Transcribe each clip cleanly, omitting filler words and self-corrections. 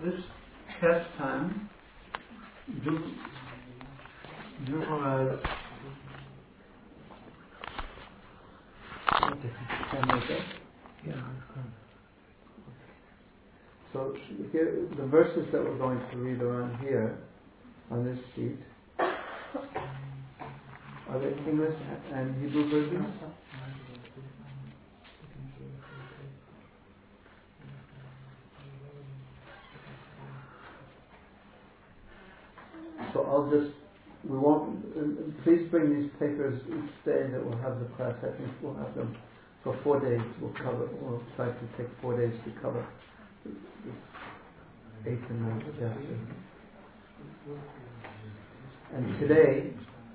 this pastime, Dhruva Maharaj, so here, the verses that we're going to read are on here, on this sheet. Are they English and Hebrew versions? So we won't, please bring these papers each day that we'll have the class. I think we'll have them for 4 days. We'll try to take 4 days to cover this 8th and 9th chapter. And today,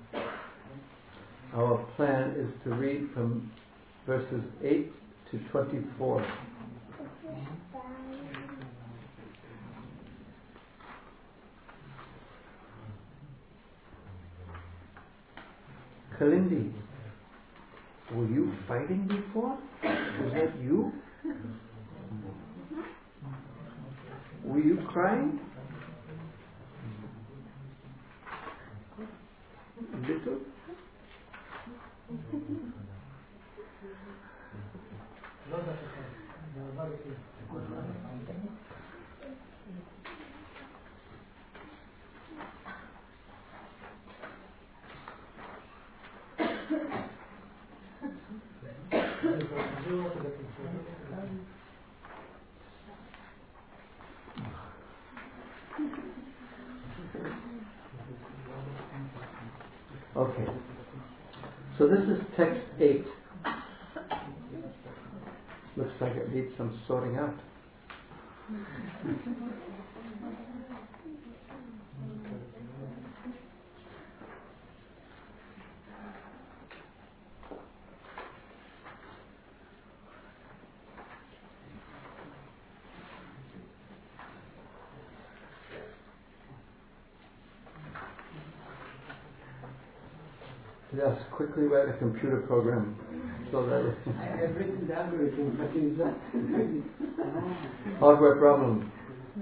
our plan is to read from verses 8 to 24. Kalindi, were you fighting before? Was that you? Were you crying? Little? Okay, so this is text 8. Looks like it needs some sorting out. Just quickly write a computer program so that I have written down everything, but is that hardware problem.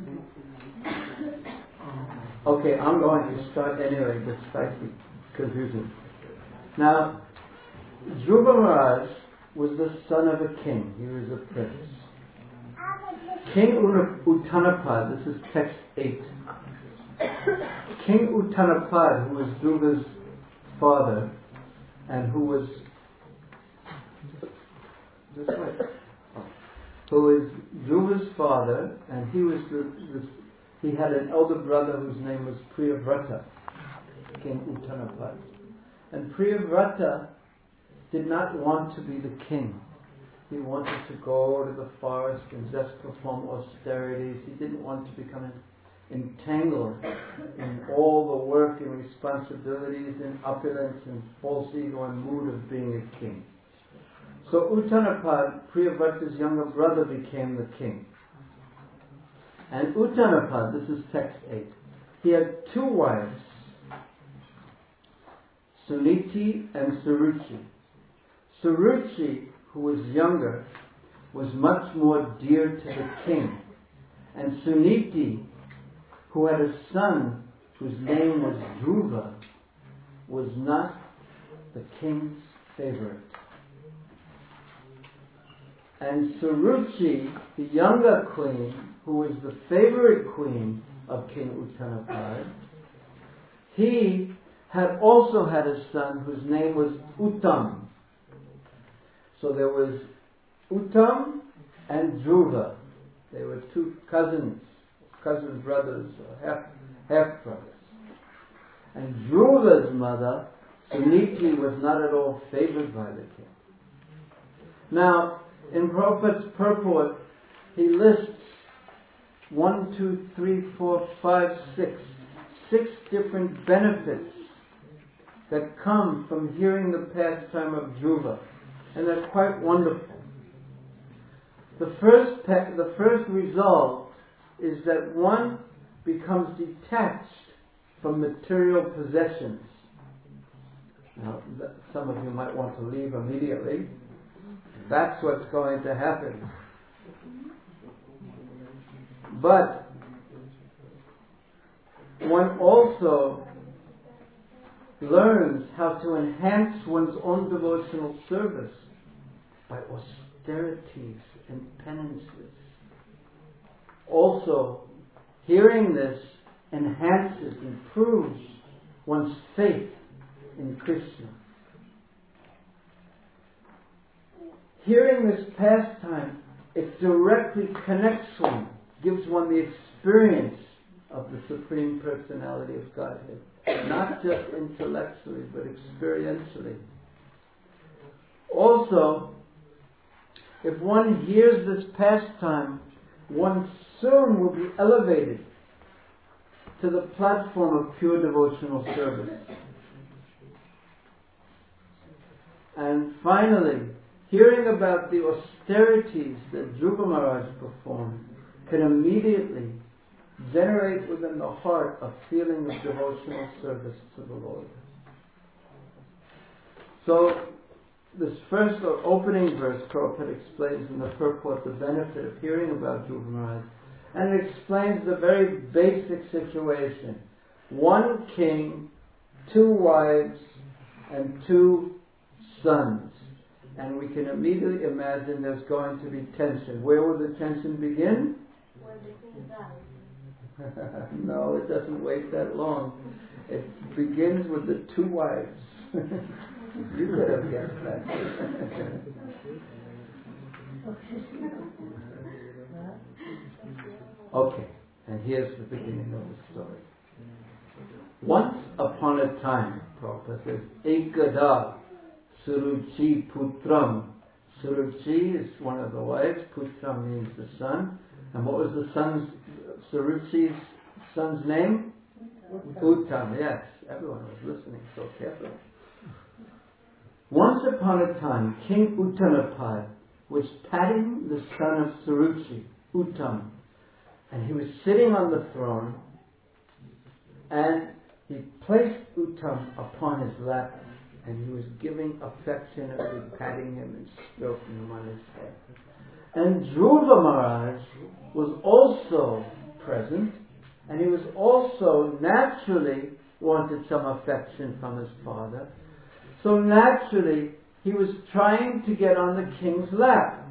Okay, I'm going to start anyway despite the confusion. Now, Dhruva Maharaj was the son of a king. He was a prince. King Uttanapad, this is text 8. King Uttanapad, who was Dhruva's father, and who was Dhruva's father, and he had an elder brother whose name was Priyavrata, King Uttanapad. And Priyavrata did not want to be the king. He wanted to go to the forest and just perform austerities. He didn't want to become entangled in all the work and responsibilities and opulence and false ego and mood of being a king. So Uttanapad, Priyavrata's younger brother, became the king. And Uttanapad, this is text 8, he had 2 wives, Suniti and Suruchi. Suruchi, who was younger, was much more dear to the king. And Suniti, who had a son whose name was Dhruva, was not the king's favorite. And Suruchi, the younger queen, who was the favorite queen of King Uttanapad, he had also had a son whose name was Uttam. So there was Uttam and Dhruva. They were 2 cousin brothers, or half brothers. And Dhruva's mother, Suniti, was not at all favored by the king. Now, in Prabhupada's purport, he lists 1, 2, 3, 4, 5, 6 different benefits that come from hearing the pastime of Dhruva, and they're quite wonderful. The first result is that one becomes detached from material possessions. Now, some of you might want to leave immediately. That's what's going to happen. But one also learns how to enhance one's own devotional service by austerities and penances. Also, hearing this enhances, improves one's faith in Krishna. Hearing this pastime, it directly connects one, gives one the experience of the Supreme Personality of Godhead. Not just intellectually, but experientially. Also, if one hears this pastime, one soon will be elevated to the platform of pure devotional service. And finally, hearing about the austerities that Dhruva Maharaj performed can immediately generate within the heart a feeling of devotional service to the Lord. So, this first or opening verse, Prabhupada explains in the purport the benefit of hearing about Dhruva Maharaj, and it explains the very basic situation. One king, 2 wives, and 2 sons. And we can immediately imagine there's going to be tension. Where will the tension begin? When the king dies. No, it doesn't wait that long. It begins with the 2 wives. You could have guessed that. Okay, and here's the beginning of the story. Once upon a time, Prabhupada says, Ekada Suruchi Putram. Suruchi is one of the wives, Putram means the son. And what was the Suruchi's son's name? Uttam, yes. Everyone was listening so carefully. Once upon a time, King Uttanapad was patting the son of Suruchi, Uttam. And he was sitting on the throne, and he placed Uttam upon his lap, and he was giving affectionately patting him and stroking him on his head. And Dhruva Maharaj was also present, and he was also naturally wanted some affection from his father. So naturally, he was trying to get on the king's lap.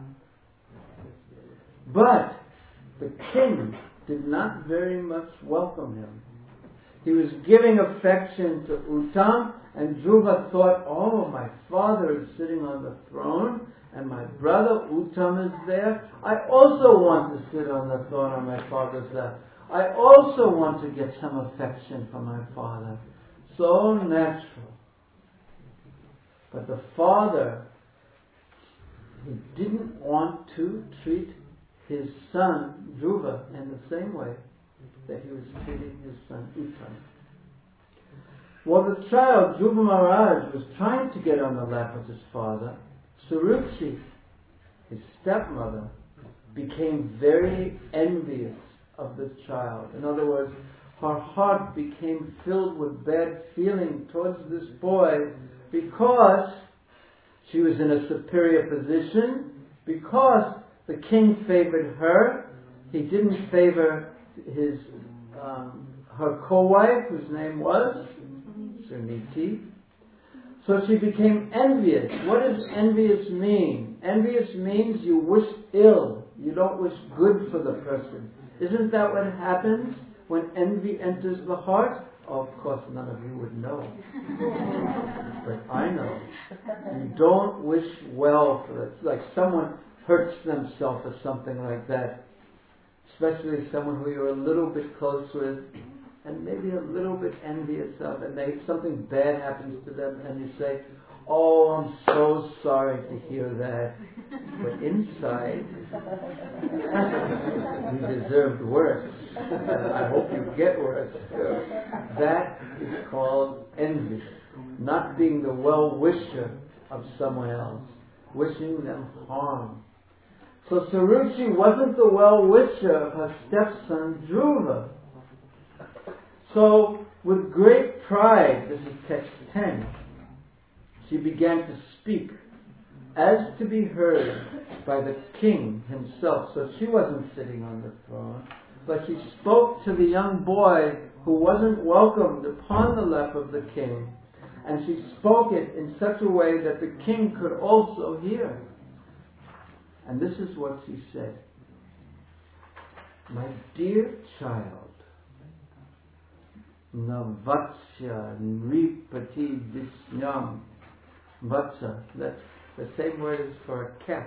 But the king did not very much welcome him. He was giving affection to Uttam, and Dhruva thought, oh, my father is sitting on the throne, and my brother Uttam is there. I also want to sit on the throne on my father's lap. I also want to get some affection from my father. So natural. But the father, he didn't want to treat his son, Dhruva, in the same way that he was treating his son, Uttam. While the child, Dhruva Maharaj, was trying to get on the lap of his father, Suruchi, his stepmother, became very envious of the child. In other words, her heart became filled with bad feeling towards this boy because she was in a superior position, because the king favored her. He didn't favor his her co-wife, whose name was Suniti. So she became envious. What does envious mean? Envious means you wish ill. You don't wish good for the person. Isn't that what happens when envy enters the heart? Oh, of course, none of you would know. But I know. You don't wish well for it. It's like someone hurts themselves or something like that. Especially someone who you're a little bit close with and maybe a little bit envious of, and something bad happens to them, and you say, oh, I'm so sorry to hear that. But inside, you deserved worse. I hope you get worse. That is called envy. Not being the well-wisher of someone else. Wishing them harm. So Suruchi wasn't the well-wisher of her stepson Dhruva. So, with great pride, this is text 10, she began to speak as to be heard by the king himself. So she wasn't sitting on the throne, but she spoke to the young boy who wasn't welcomed upon the lap of the king, and she spoke it in such a way that the king could also hear. And this is what she said. My dear child, Navatsya Nripati Visnyam. Vatsa, that's the same word as for a calf.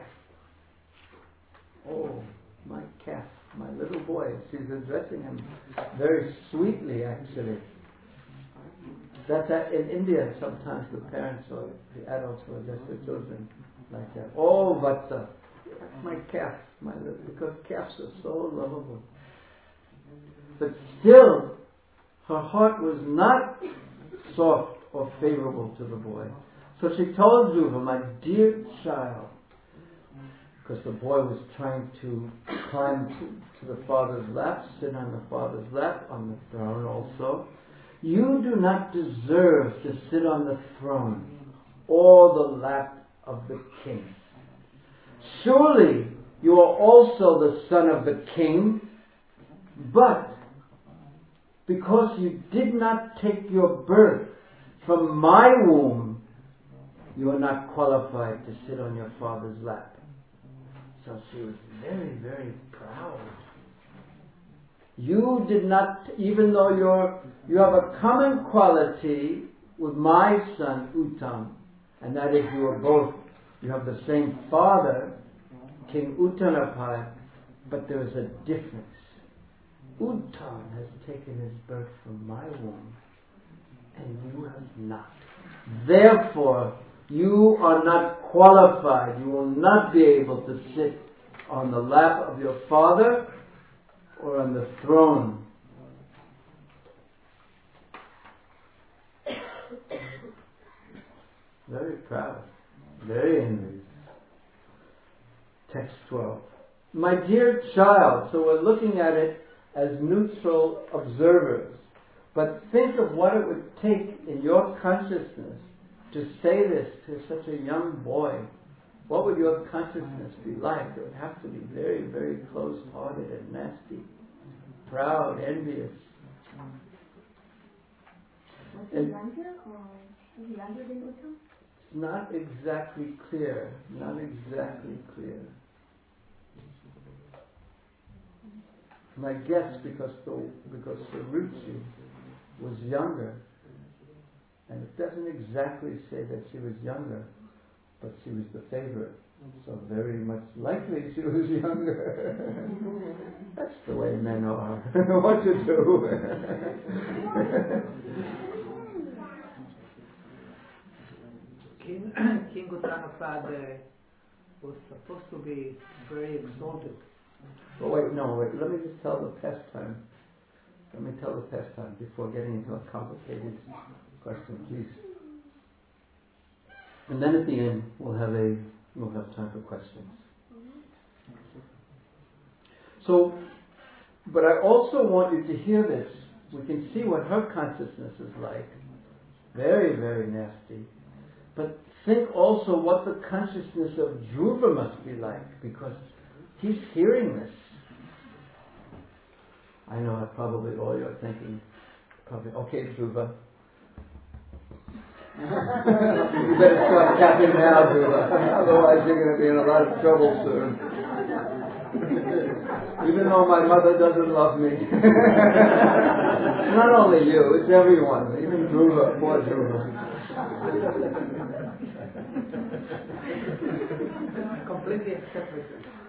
Oh, my calf, my little boy. She's addressing him very sweetly, actually. That's in India, sometimes the parents or the adults will address their children like that. Oh, Vatsa, my calf, my little, because calves are so lovable. But still, her heart was not soft or favorable to the boy. So she told Dhruva, my dear child, because the boy was trying to climb to the father's lap, sit on the father's lap, on the throne also. You do not deserve to sit on the throne or the lap of the king. Surely you are also the son of the king, but because you did not take your birth from my womb, you are not qualified to sit on your father's lap. So she was very, very proud. You did not, even though you have a common quality with my son Uttam, and that is you have the same father, King Uttanapada, but there is a difference. Uttam has taken his birth from my womb, and you have not. Therefore, you are not qualified. You will not be able to sit on the lap of your father or on the throne. Very proud, very envious. Text 12. My dear child, so we're looking at it as neutral observers, but think of what it would take in your consciousness to say this to such a young boy. What would your consciousness be like? It would have to be very, very close-hearted and nasty, proud, envious. Was he younger or was he younger than Uttam? It's not exactly clear. Not exactly clear. My guess, because Saruchi was younger, and it doesn't exactly say that she was younger, but she was the favorite. So very much likely she was younger. That's the way men are. What to do? King Uttanapada was supposed to be very exalted. But wait, let me just tell the pastime. Let me tell the pastime before getting into a complicated question, please. And then at the end we'll have time for questions. So, but I also want you to hear this. We can see what her consciousness is like. Very, very nasty. But think also what the consciousness of Dhruva must be like, because he's hearing this. I know probably all you're thinking, okay, Dhruva. You better start tapping now, Dhruva. Otherwise you're going to be in a lot of trouble soon. Even though my mother doesn't love me. Not only you, it's everyone. Even Dhruva, poor Dhruva. Completely accepted.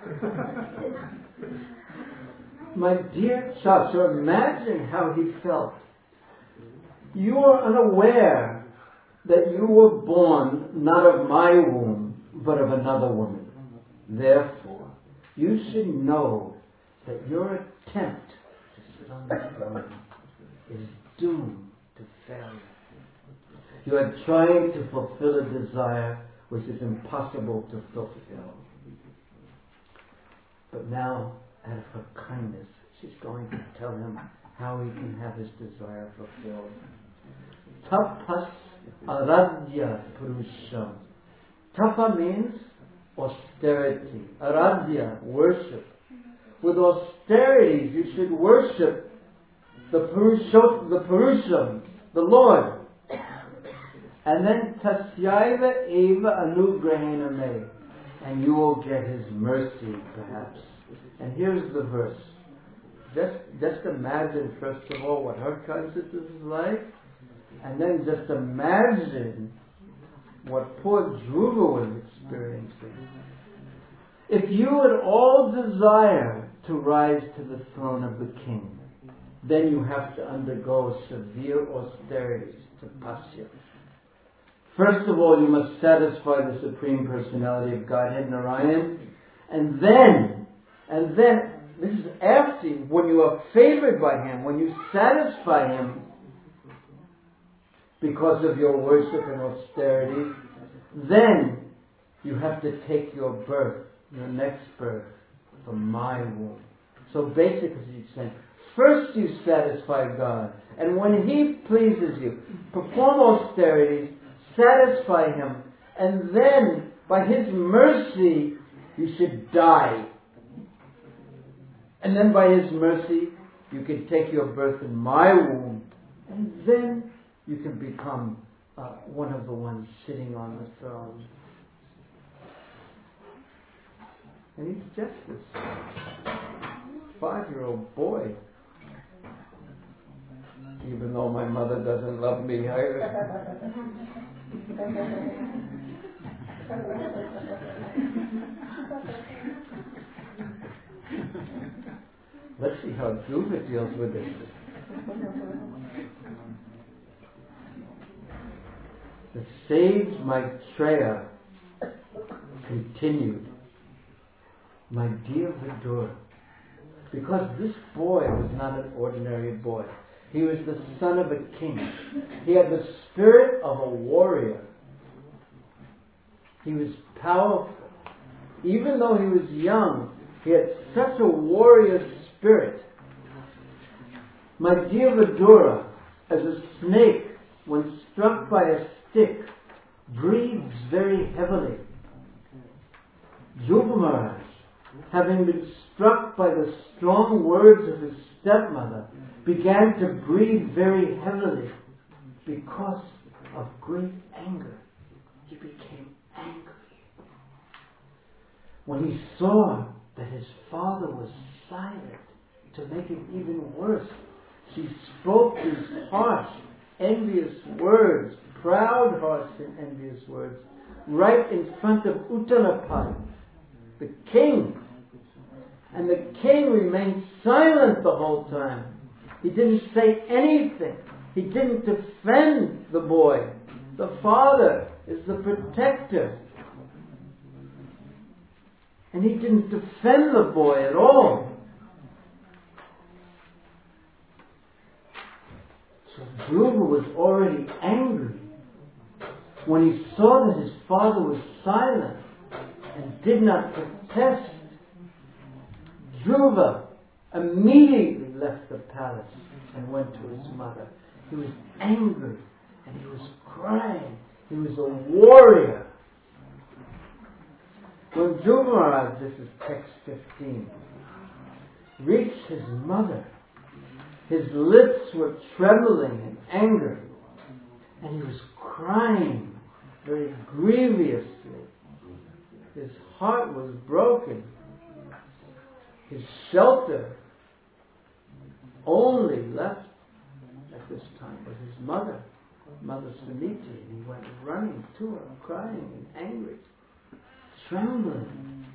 My dear child, so imagine how he felt. You are unaware that you were born not of my womb, but of another woman. Therefore, you should know that your attempt to sit on the throne is doomed to failure. You are trying to fulfill a desire which is impossible to fulfill. But now, out of her kindness, she's going to tell him how he can have his desire fulfilled. Tapas aradhya purusham. Tapa means austerity. Aradhya, worship. With austerities, you should worship the Purusham, the Lord. And then Tasyaiva Eva Anugrahena Me, and you will get His mercy, perhaps. And here's the verse. Just imagine, first of all, what her consciousness is like, and then just imagine what poor Dhruva was experiencing. If you at all desire to rise to the throne of the king, then you have to undergo severe austerities, tapasya. First of all, you must satisfy the Supreme Personality of Godhead, Narayan, and then, this is after, when you are favored by Him, when you satisfy Him because of your worship and austerity, then you have to take your birth, your next birth, from my womb. So basically, He's saying, first you satisfy God, and when He pleases you, perform austerities, satisfy Him, and then, by His mercy, you should die. And then by His mercy, you can take your birth in my womb, and then you can become one of the ones sitting on the throne. And He's just this 5-year-old boy. Even though my mother doesn't love me, let's see how Dhruva deals with this. The sage Maitreya continued, my dear Vidura, because this boy was not an ordinary boy. He was the son of a king. He had the spirit of a warrior. He was powerful. Even though he was young, he had such a warrior spirit. My dear Vidura, as a snake, when struck by a stick, breathes very heavily. Dhruva Maharaj, having been struck by the strong words of his stepmother, began to breathe very heavily because of great anger. He became angry. When he saw that his father was silent, to make it even worse, she spoke these harsh, envious words, proud, harsh and envious words, right in front of Uttanapad, the king. And the king remained silent the whole time. He didn't say anything. He didn't defend the boy. The father is the protector. And he didn't defend the boy at all. So Dhruva was already angry when he saw that his father was silent and did not protest. Dhruva immediately left the palace and went to his mother. He was angry and he was crying. He was a warrior. When Dhruva Maharaj, this is text 15, reached his mother, his lips were trembling in anger and he was crying very grievously. His heart was broken. His shelter only left at this time was his mother, Mother Suniti, and he went running to her, crying and angry, trembling.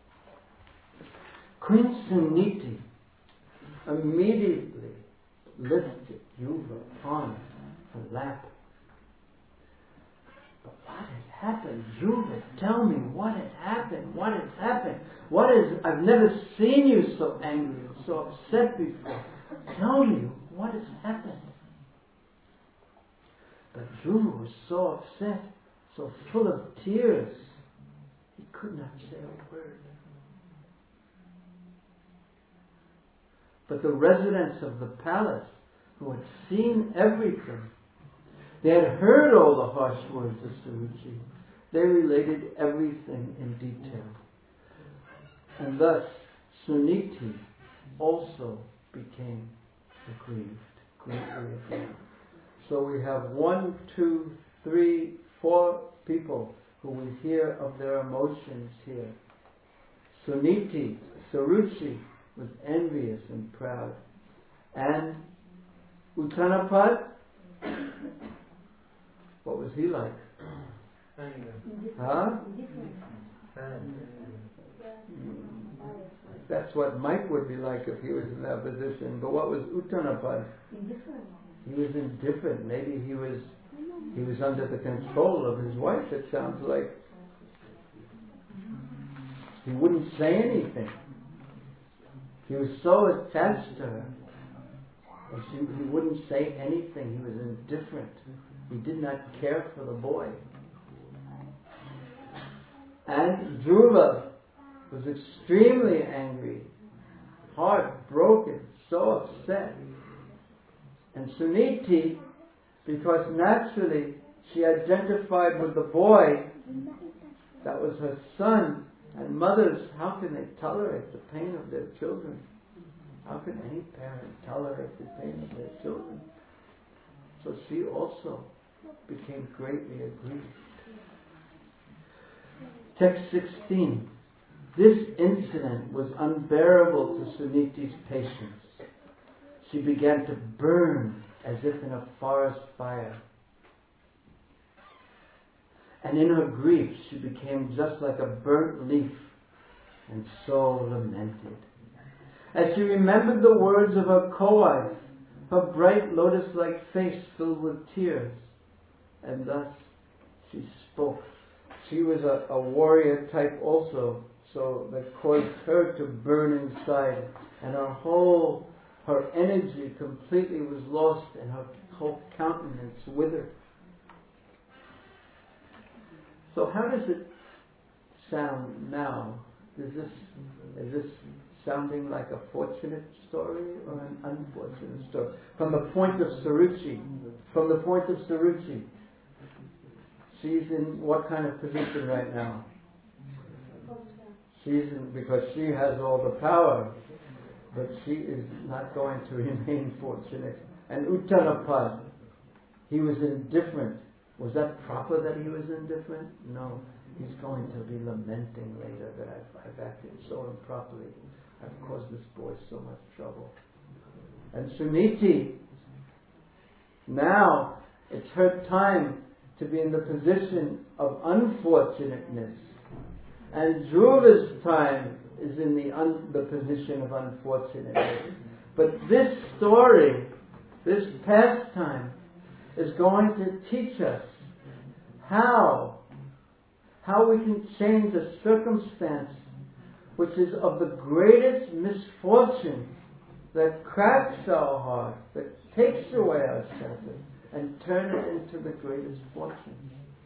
Queen Suniti immediately lifted Dhruva on her lap. But what had happened? Dhruva, tell me what had happened. What has happened? I've never seen you so angry and so upset before. Tell me what has happened. But Dhruva was so upset, so full of tears, he could not say a word. But the residents of the palace, who had seen everything, they had heard all the harsh words of Suruchi. They related everything in detail. And thus, Suniti also became greatly aggrieved. So we have 1, 2, 3, 4 people who we hear of their emotions here. Suniti, Saruchi, was envious and proud. And Uttanapad, what was he like? Huh? That's what Mike would be like if he was in that position. But what was Uttanapad? He was indifferent. Maybe he was under the control of his wife, it sounds like. He wouldn't say anything. He was so attached to her. He wouldn't say anything. He was indifferent. He did not care for the boy. And Dhruva was extremely angry, heartbroken, so upset. And Suniti, because naturally she identified with the boy, that was her son, and mothers, how can they tolerate the pain of their children? How can any parent tolerate the pain of their children? So she also became greatly aggrieved. Text 16. This incident was unbearable to Suniti's patience. She began to burn as if in a forest fire. And in her grief she became just like a burnt leaf and so lamented. As she remembered the words of her co-wife, her bright lotus-like face filled with tears, and thus she spoke. She was a warrior type also, so that caused her to burn inside, and her energy completely was lost, and her whole countenance withered. So how does it sound now? Is this sounding like a fortunate story or an unfortunate story? From the point of Saruchi, she's in what kind of position right now? Because she has all the power, but she is not going to remain fortunate. And Uttanapad, he was indifferent. Was that proper that he was indifferent? No. He's going to be lamenting later that I've acted so improperly. I've caused this boy so much trouble. And Suniti, now it's her time to be in the position of unfortunateness. And Dhruva's time is in the position of unfortunateness. But this story, this pastime, is going to teach us how we can change a circumstance which is of the greatest misfortune that cracks our heart, that takes away our shelter, and turn it into the greatest fortune.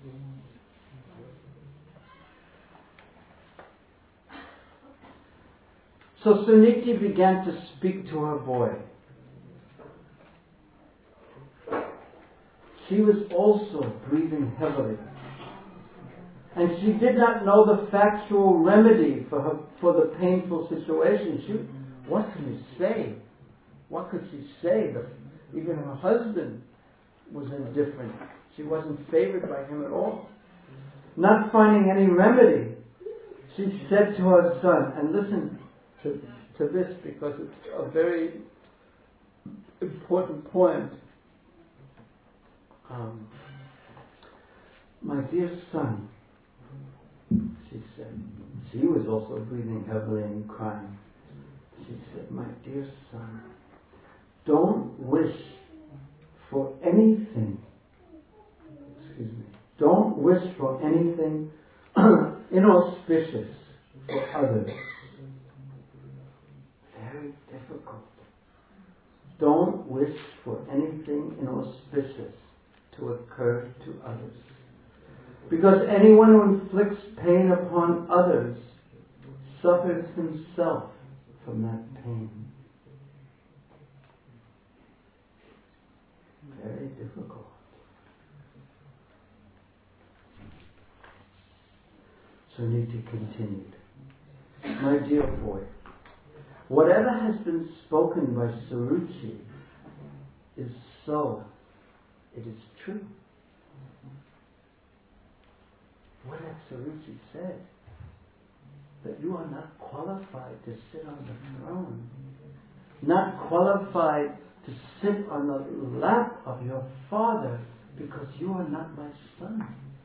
So Suniti began to speak to her boy. She was also breathing heavily. And she did not know the factual remedy for the painful situation. What can you say? What could she say? Even her husband was indifferent. She wasn't favored by him at all. Not finding any remedy, she said to her son, and listen to this because it's a very important point. My dear son, she said, she was also breathing heavily and crying. She said, my dear son, don't wish for anything, don't wish for anything inauspicious for others. Very difficult. Don't wish for anything inauspicious to occur to others. Because anyone who inflicts pain upon others suffers himself from that pain. Very difficult. Suniti continued, my dear boy, whatever has been spoken by Saruchi is so, it is true. What had Saruchi said, that you are not qualified to sit on the throne, not qualified to sit on the lap of your father, because you are not my son.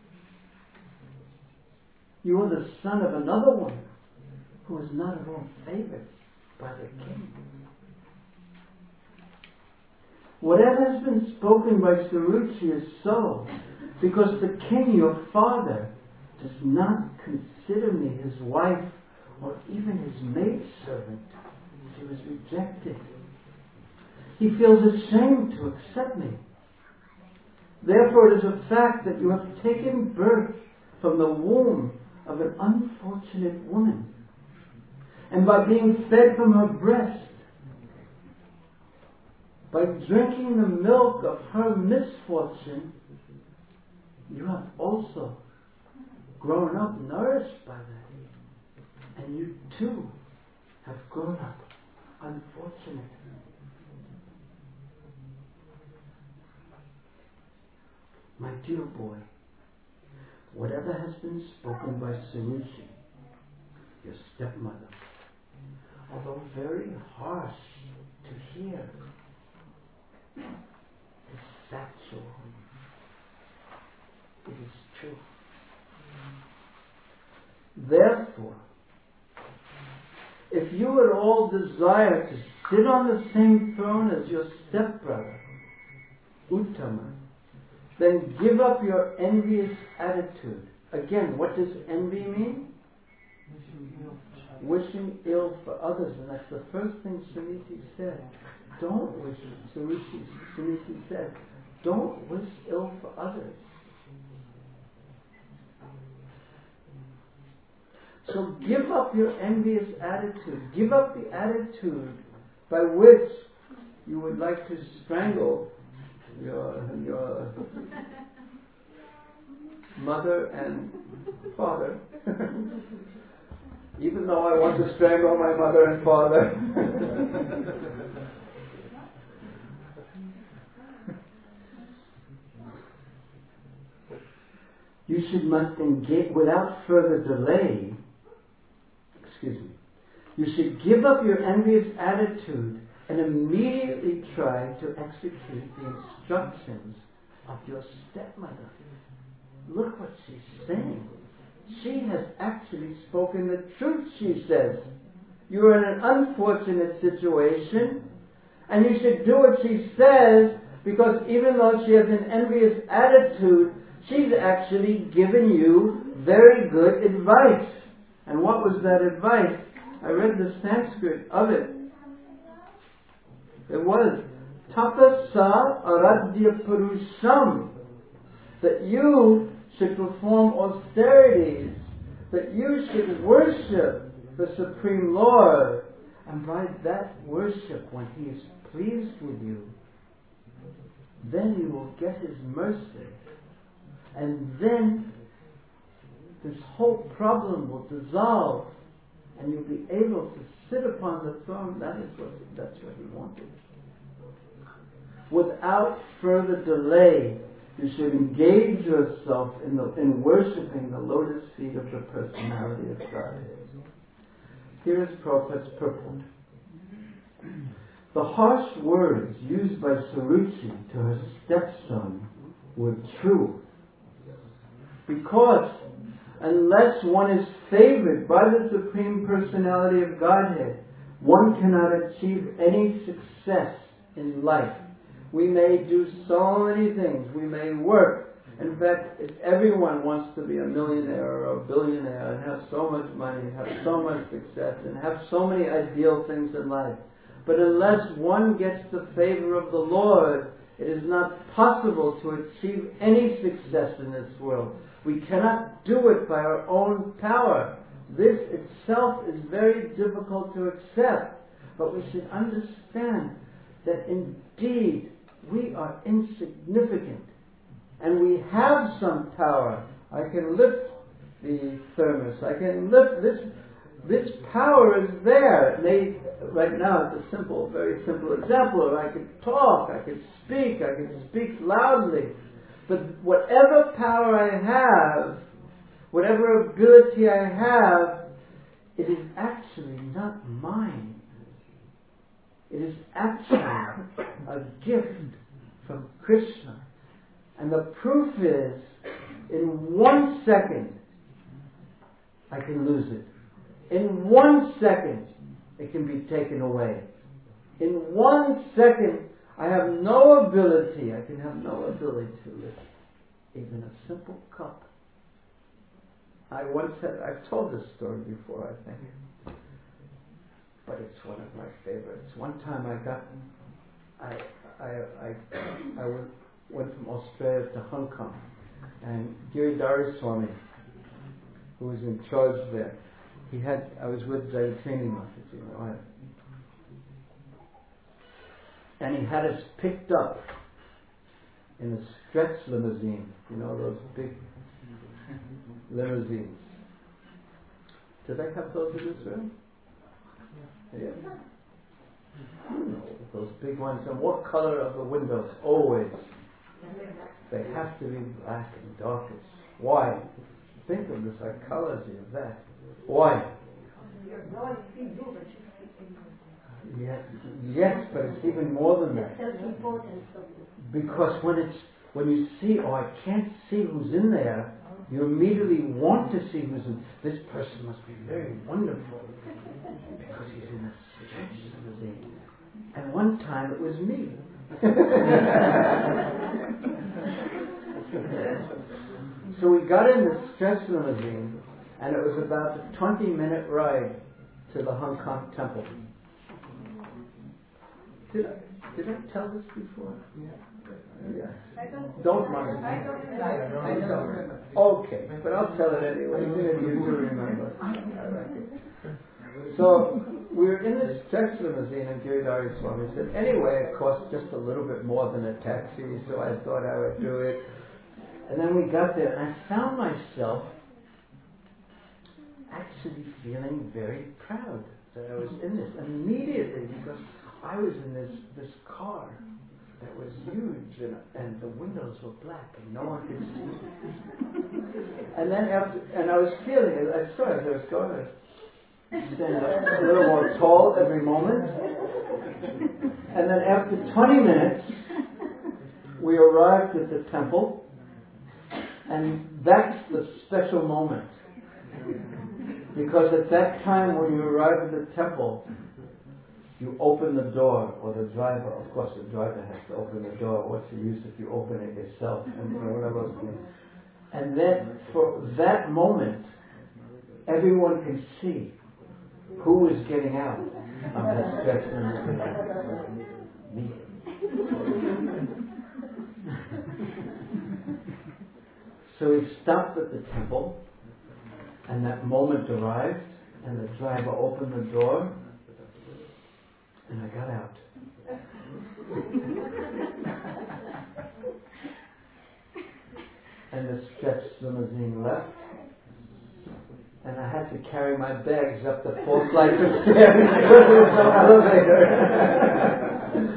You are the son of another one who is not at all favored by the king. Whatever has been spoken by Saruchi is so, because the king, your father, does not consider me his wife or even his maidservant. He was rejected. He feels ashamed to accept me. Therefore it is a fact that you have taken birth from the womb of an unfortunate woman. And by being fed from her breast, by drinking the milk of her misfortune, you have also grown up nourished by that. And you too have grown up unfortunate. My dear boy, whatever has been spoken by Saruchi, your stepmother, although very harsh to hear, is factual. It is true. Therefore, if you at all desire to sit on the same throne as your stepbrother, Uttama, then give up your envious attitude. Again, what does envy mean? Wishing ill for others. And that's the first thing Suniti said. Don't wish, Suniti said, don't wish ill for others. So give up your envious attitude. Give up the attitude by which you would like to strangle your mother and father. Even though I want to strangle my mother and father. You must engage without further delay. You should give up your envious attitude and immediately try to execute the instructions of your stepmother. Look what she's saying. She has actually spoken the truth, she says. You are in an unfortunate situation, and you should do what she says, because even though she has an envious attitude, she's actually given you very good advice. And what was that advice? I read the Sanskrit of it. It was tapasa aradhya purusham, that you should perform austerities, that you should worship the Supreme Lord, and by that worship, when He is pleased with you, then you will get His mercy, and then this whole problem will dissolve, and you'll be able to sit upon the throne. That's what He wanted. Without further delay, you should engage yourself in worshipping the lotus feet of the personality of Godhead. Here is Prabhupada's purport. The harsh words used by Saruchi to her stepson were true, because unless one is favored by the Supreme Personality of Godhead, one cannot achieve any success in life. We may do so many things. We may work. In fact, if everyone wants to be a millionaire or a billionaire and have so much money, have so much success, and have so many ideal things in life, but unless one gets the favor of the Lord, it is not possible to achieve any success in this world. We cannot do it by our own power. This itself is very difficult to accept. But we should understand that indeed we are insignificant. And we have some power. I can lift the thermos. I can lift this This power is there. Right now it's a very simple example. I could talk, I could speak loudly. But whatever power I have, whatever ability I have, it is actually not mine. It is actually a gift from Krishna. And the proof is, in 1 second, I can lose it. In 1 second, it can be taken away. In 1 second, I have no ability. I can have no ability to lift even a simple cup. I've told this story before, I think, but it's one of my favorites. One time I went from Australia to Hong Kong, and Giridhari Swami, who was in charge there, I was with Jayatrini Mataji, my wife, and he had us picked up in a stretch limousine, those big limousines. Do they have those in Israel? Yeah. Those big ones. And what color are the windows? Always. They have to be black and darkish. Why? Think of the psychology of that. Why? Yes, but it's even more than that. Because when you see, I can't see who's in there, you immediately want to see who's in. This person must be very wonderful because he's in a stretch limousine. And one time it was me. So we got in the stretch limousine, and it was about a 20-minute ride to the Hong Kong temple. Did I tell this before? Yeah. Don't mind. I don't remember. Okay, but I'll tell it anyway, even if you do remember. So we were in this stretch limousine, and Giridhari Swami said, anyway, it cost just a little bit more than a taxi, so I thought I would do it. And then we got there, and I found myself actually feeling very proud that I was in this immediately, because I was in this car that was huge, and the windows were black, and no one could see. And then I was feeling it. I saw as I was going, I was standing up a little more tall every moment. And then after 20 minutes, we arrived at the temple. And that's the special moment. Because at that time when you arrive at the temple, you open the door, or the driver, of course the driver has to open the door. What's the use if you open it yourself? And one of those things. And then for that moment, everyone can see who is getting out of the stretch limousine. Me. So we stopped at the temple, and that moment arrived, and the driver opened the door, and I got out. And the stretch limousine left, and I had to carry my bags up the 4 flights of stairs because there was no elevator.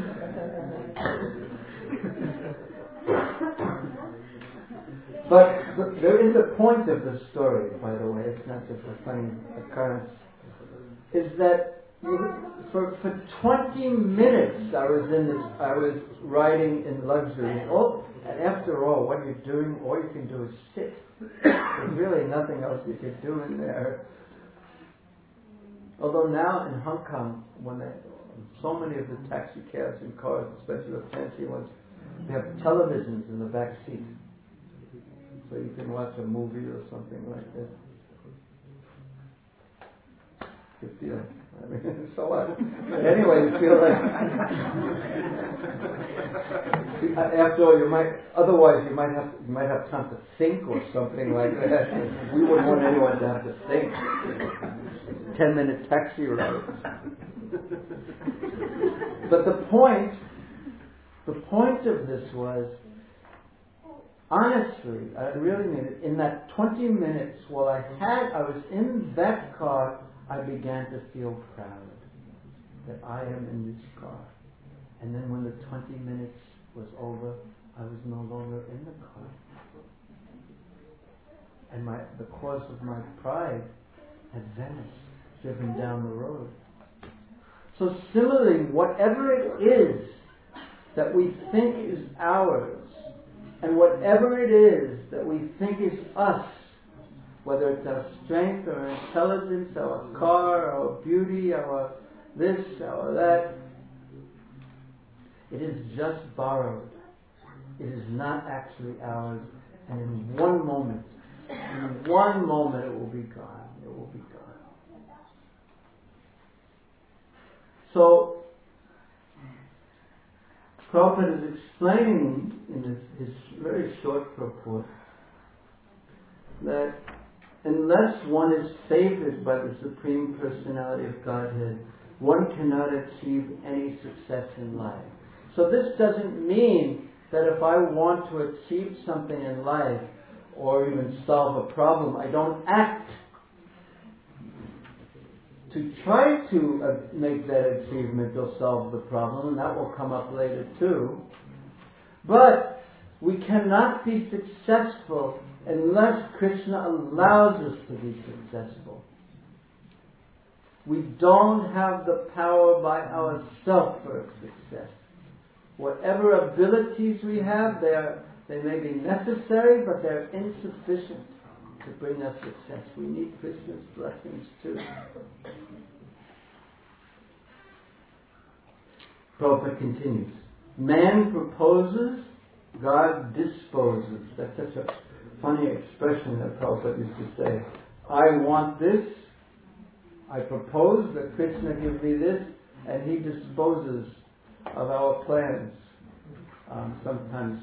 But there is a point of the story, by the way, it's not just a funny occurrence, is that for 20 minutes I was riding in luxury. And after all, what you're doing, all you can do is sit. There's really nothing else you can do in there. Although now in Hong Kong, so many of the taxi cabs and cars, especially the fancy ones, they have televisions in the back seat. So you can watch a movie or something like this. Good deal. I mean, so what? But anyway, you feel like after all, you might have time to think or something like that. We wouldn't want anyone to have to think. 10-minute taxi ride. But the point of this was, honestly, I really mean it, in that 20 minutes while I was in that car, I began to feel proud that I am in this car. And then when the 20 minutes was over, I was no longer in the car. And the course of my pride had vanished, driven down the road. So similarly, whatever it is that we think is ours, and whatever it is that we think is us, whether it's our strength or our intelligence, our car, our beauty, our this, our that, it is just borrowed. It is not actually ours, and in one moment it will be gone. It will be gone. So, Prabhupada is explaining in his very short purport that unless one is favored by the Supreme Personality of Godhead, one cannot achieve any success in life. So this doesn't mean that if I want to achieve something in life or even solve a problem, I don't act to try to make that achievement or solve the problem, and that will come up later too. But we cannot be successful unless Krishna allows us to be successful. We don't have the power by ourselves for success. Whatever abilities we have, they may be necessary, but they're insufficient to bring us success. We need Krishna's blessings too. Prabhupada continues. Man proposes, God disposes. That's such a funny expression that Prabhupada used to say. I want this, I propose that Krishna give me this, and he disposes of our plans. Sometimes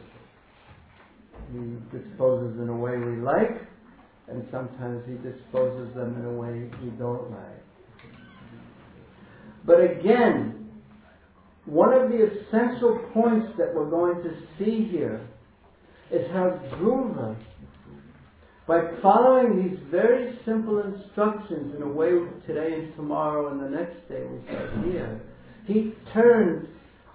he disposes in a way we like, and sometimes he disposes them in a way we don't like. But again, one of the essential points that we're going to see here is how Dhruva, by following these very simple instructions in a way today and tomorrow and the next day we start here, he turned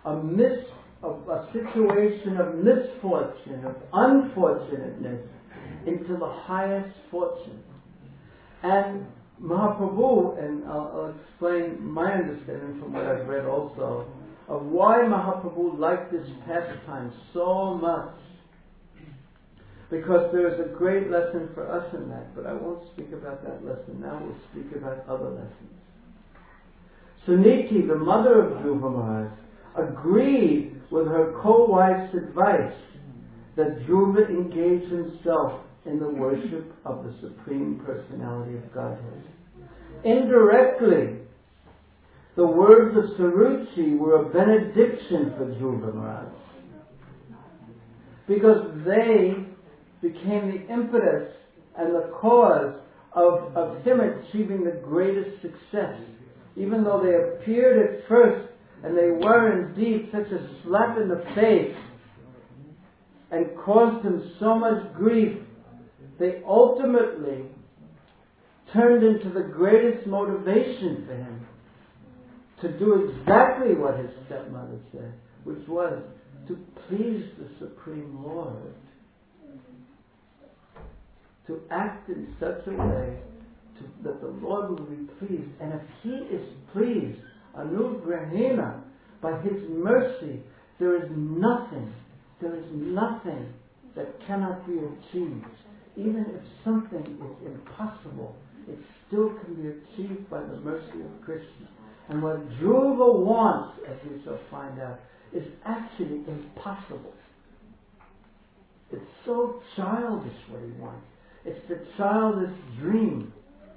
a situation of misfortune, of unfortunateness, into the highest fortune. And Mahaprabhu, and I'll explain my understanding from what I've read also, of why Mahaprabhu liked this pastime so much. Because there is a great lesson for us in that, but I won't speak about that lesson now, we'll speak about other lessons. Suniti, the mother of Dhruva Maharaj, agreed with her co-wife's advice that Dhruva engage himself in the worship of the Supreme Personality of Godhead. Indirectly, the words of Saruchi were a benediction for Dhruva Maharaj, because they became the impetus and the cause of him achieving the greatest success. Even though they appeared at first, and they were indeed such a slap in the face, and caused him so much grief, they ultimately turned into the greatest motivation for him to do exactly what his stepmother said, which was to please the Supreme Lord. To act in such a way that the Lord will be pleased. And if He is pleased, anugrahena, by His mercy, there is nothing that cannot be achieved. Even if something is impossible, it still can be achieved by the mercy of Krishna. And what Dhruva wants, as we shall find out, is actually impossible. It's so childish what he wants. It's the childish dream.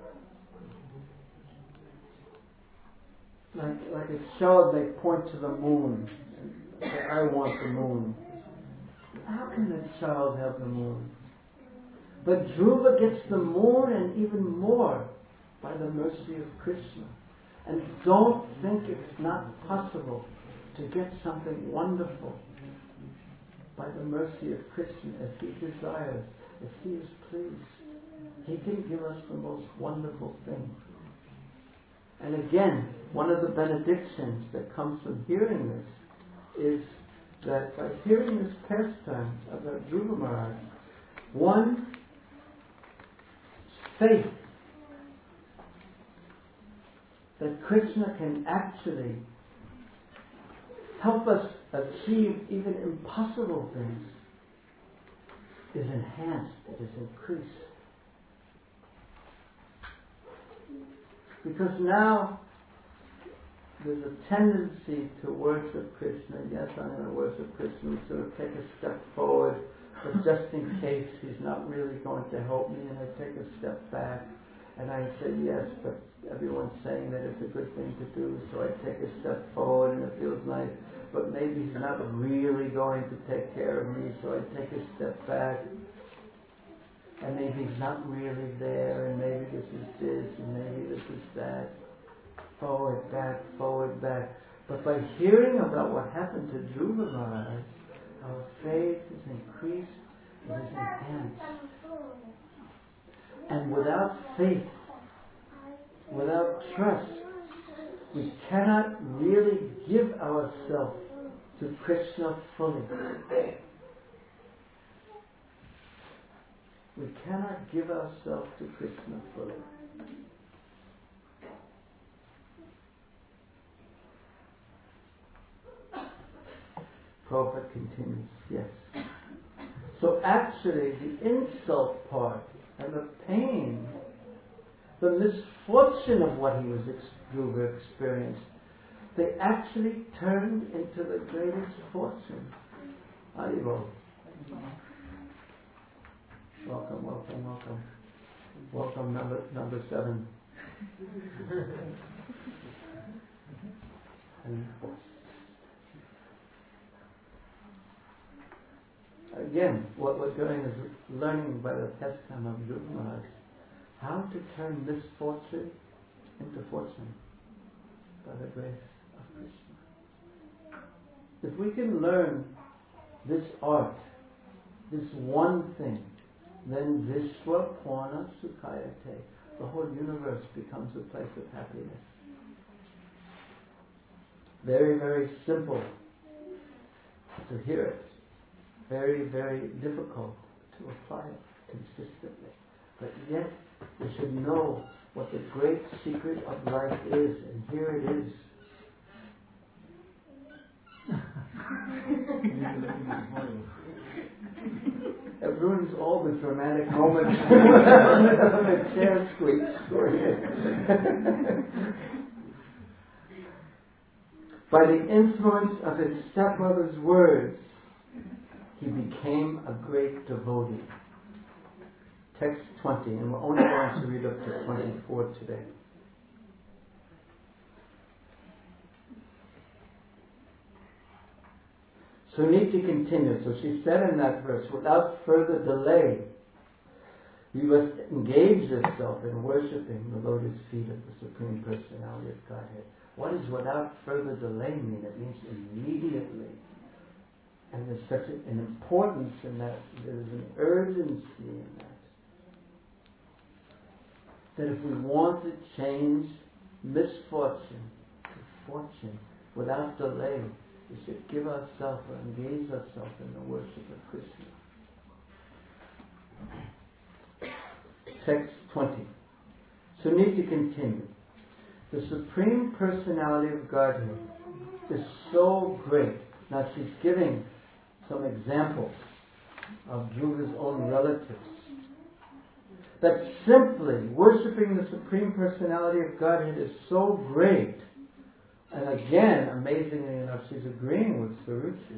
Like a child may point to the moon and say, I want the moon. How can a child have the moon? But Dhruva gets the moon and even more by the mercy of Krishna. And don't think it's not possible to get something wonderful by the mercy of Krishna if He desires, if He is pleased. He can give us the most wonderful thing. And again, one of the benedictions that comes from hearing this is that by hearing this pastime about Dhruva Maharaj, one, faith that Krishna can actually help us achieve even impossible things is enhanced, it is increased. Because now there's a tendency to worship Krishna. Yes, I'm going to worship Krishna, we sort of take a step forward, but just in case he's not really going to help me, and I take a step back, and I say yes, but everyone's saying that it's a good thing to do, so I take a step forward and it feels nice, but maybe he's not really going to take care of me, so I take a step back, and maybe he's not really there, and maybe this is this, and maybe this is that. Forward, back. But by hearing about what happened to Dhruva Maharaj, our faith is increased, it is enhanced. And without faith, without trust, we cannot really give ourselves to Krishna fully. We cannot give ourselves to Krishna fully. Prabhupada continues, yes. So actually the insult part and the pain, the misfortune of what he was Dhruva experienced, they actually turned into the greatest fortune. Haribo. Welcome. Welcome number 7. Again, what we're doing is learning by the pastime of Dhruva Maharaj how to turn misfortune into fortune by the grace of Krishna. If we can learn this art, this one thing, then Vishwa Purna Sukhayate, the whole universe becomes a place of happiness. Very, very simple to hear it. Very, very difficult to apply it consistently. But yet, we should know what the great secret of life is, and here it is. It ruins all the dramatic moments. The chair squeaks for you. By the influence of his stepmother's words, he became a great devotee. Text 20, and we're only going to read up to 24 today. Suniti continues. So she said in that verse, without further delay, you must engage yourself in worshipping the lotus feet of the Supreme Personality of Godhead. What does without further delay mean? It means immediately. And there's such an importance in that. There's an urgency in that. That if we want to change misfortune to fortune without delay, we should give ourselves or engage ourselves in the worship of Krishna. Text 20. Suniti continued. The Supreme Personality of Godhead is so great. Now she's giving some examples of Dhruva's own relatives. That simply worshipping the Supreme Personality of Godhead is so great. And again, amazingly enough, she's agreeing with Saruchi.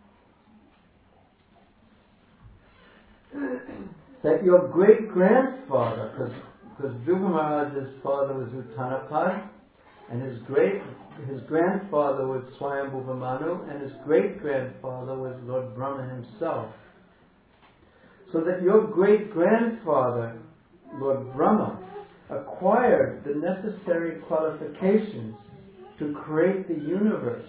That your great-grandfather, because Dhruva Maharaj's father was Uttanapad, and his grandfather was Swayambhuva Manu, and his great-grandfather was Lord Brahma himself. So that your great-grandfather, Lord Brahma, acquired the necessary qualifications to create the universe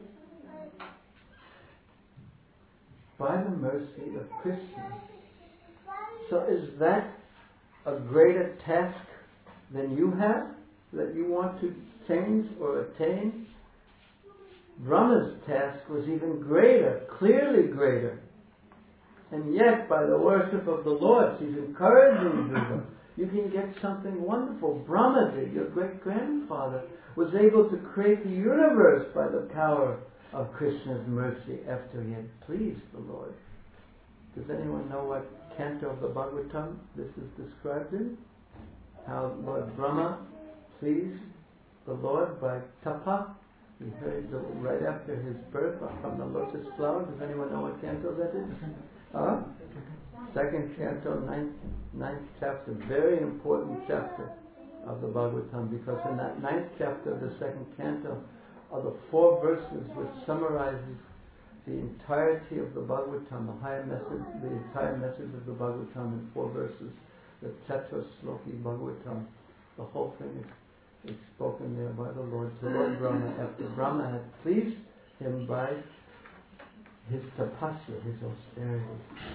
by the mercy of Krishna. So is that a greater task than you have? that you want to change or attain, Brahma's task was even greater, clearly greater. And yet, by the worship of the Lord, she's encouraging Dhruva. You can get something wonderful. Brahma did, your great-grandfather, was able to create the universe by the power of Krishna's mercy after he had pleased the Lord. Does anyone know what canto of the Bhagavatam this is described in? How Lord Brahma pleased the Lord by tapa. He heard right after his birth from the lotus flower. Does anyone know what canto that is? Second canto, ninth chapter. Very important chapter of the Bhagavatam, because in that ninth chapter of the second canto are the 4 verses which summarizes the entirety of the Bhagavatam, the entire message of the Bhagavatam in 4 verses. The Chatur Sloki Bhagavatam. The whole thing is spoken there by the Lord to Lord Brahma after Brahma had pleased him by his tapasya, his austerity.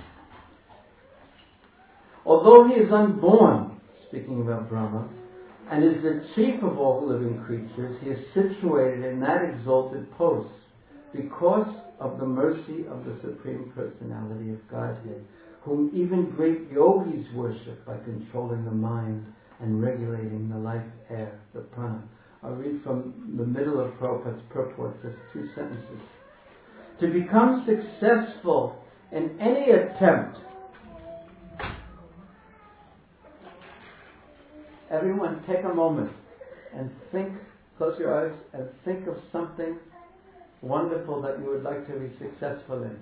Although he is unborn, speaking about Brahma, and is the chief of all living creatures, he is situated in that exalted post because of the mercy of the Supreme Personality of Godhead, whom even great yogis worship by controlling the mind and regulating the life air, the prana. I'll read from the middle of Prabhupada's purport, just 2 sentences. To become successful in any attempt, everyone take a moment and think, close your eyes and think of something wonderful that you would like to be successful in.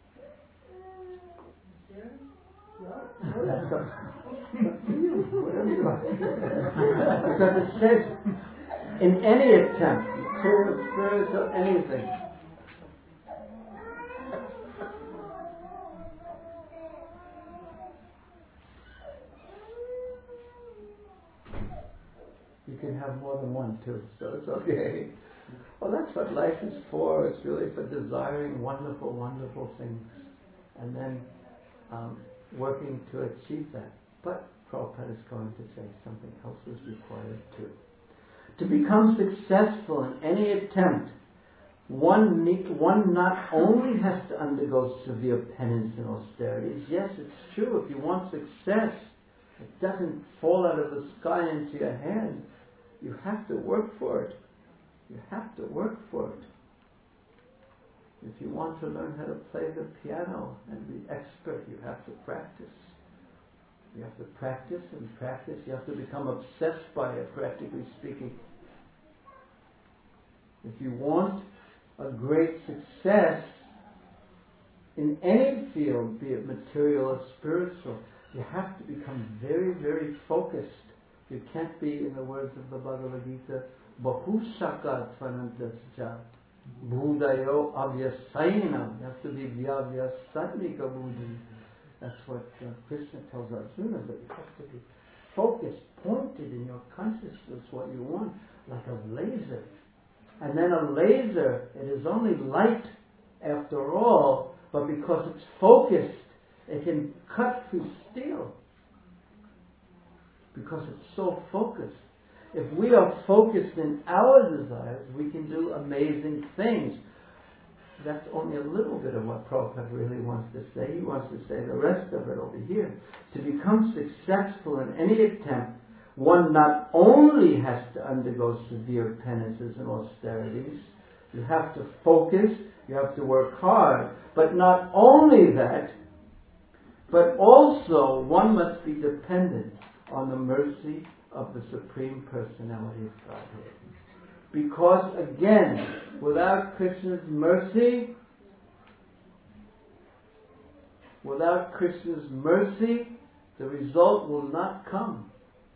That's up to you, whatever you like. Because it says, in any attempt, material, spiritual, anything. You can have more than one too, so it's okay. Well, that's what life is for. It's really for desiring wonderful, wonderful things, and then working to achieve that. But Prabhupada is going to say something else is required too. To become successful in any attempt, one not only has to undergo severe penance and austerities. Yes, it's true. If you want success, it doesn't fall out of the sky into your hand. You have to work for it. You have to work for it. If you want to learn how to play the piano and be expert, you have to practice. You have to practice and practice. You have to become obsessed by it, practically speaking. If you want a great success in any field, be it material or spiritual, you have to become very, very focused. You can't be, in the words of the Bhagavad Gita, Bahusaka Tvanantascha Budayo Avyasaina. You have to be Vyavyasanika Buddhi. That's what Krishna tells Arjuna, that you have to be focused, pointed in your consciousness what you want, like a laser. And then a laser, it is only light after all, but because it's focused, it can cut through steel. Because it's so focused. If we are focused in our desires, we can do amazing things. That's only a little bit of what Prabhupada really wants to say. He wants to say the rest of it over here. To become successful in any attempt, one not only has to undergo severe penances and austerities, you have to focus, you have to work hard, but not only that, but also one must be dependent on the mercy of the Supreme Personality of Godhead. Because again, without Krishna's mercy, the result will not come.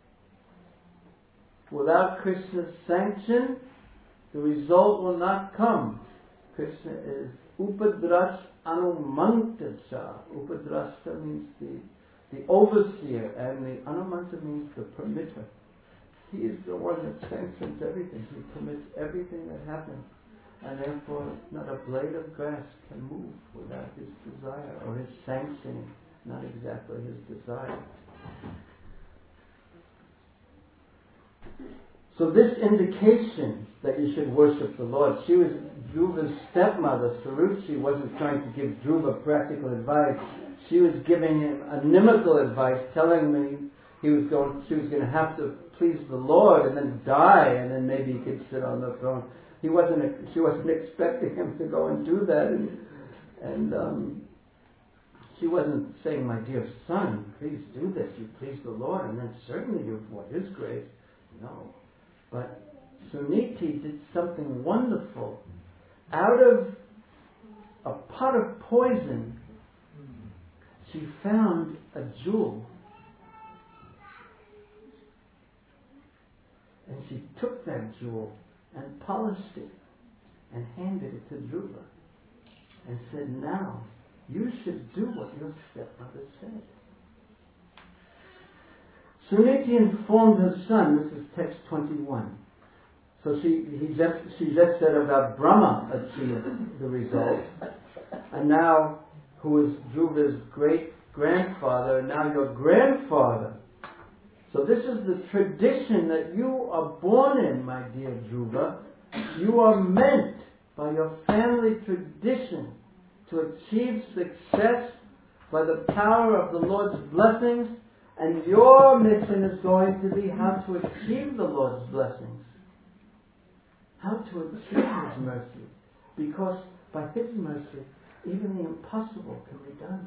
Without Krishna's sanction, the result will not come. Krishna is Upadrash Anumantacha. Upadrashta means the overseer, and the Anumanta means the permitter. He is the one that sanctions everything. He permits everything that happens. And therefore, not a blade of grass can move without his desire, or his sanctioning, not exactly his desire. So this indication that you should worship the Lord. She was Dhruva's stepmother. Saruchi wasn't trying to give Dhruva practical advice. She was giving him inimical advice, telling me she was going to have to please the Lord and then die, and then maybe he could sit on the throne. She wasn't expecting him to go and do that, and she wasn't saying, "My dear son, please do this. You please the Lord, and then certainly you will His grace." No, but Suniti did something wonderful. Out of a pot of poison, she found a jewel. And she took that jewel and polished it and handed it to Dhruva and said, "Now, you should do what your stepmother said." Suniti informed her son, this is text 21. So she just said about Brahma achieved the result. And now, who is Dhruva's great-grandfather, now your grandfather. So this is the tradition that you are born in, my dear Dhruva. You are meant by your family tradition to achieve success by the power of the Lord's blessings, and your mission is going to be how to achieve the Lord's blessings. How to achieve His mercy. Because by His mercy, even the impossible can be done.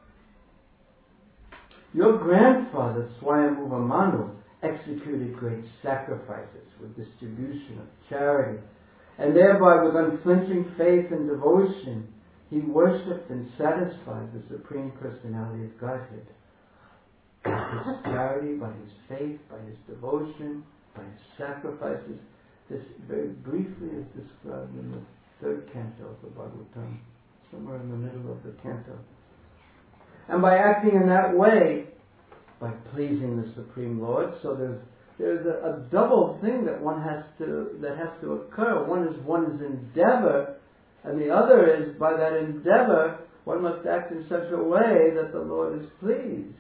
Your grandfather, Swayambhuva Manu, executed great sacrifices with distribution of charity, and thereby with unflinching faith and devotion, he worshipped and satisfied the Supreme Personality of Godhead. By his charity, by his faith, by his devotion, by his sacrifices. This very briefly is described in the third canto of the Bhagavatam, somewhere in the middle of the canto. And by acting in that way, by pleasing the Supreme Lord, so there's a double thing that has to occur. One is one's endeavor, and the other is by that endeavor one must act in such a way that the Lord is pleased.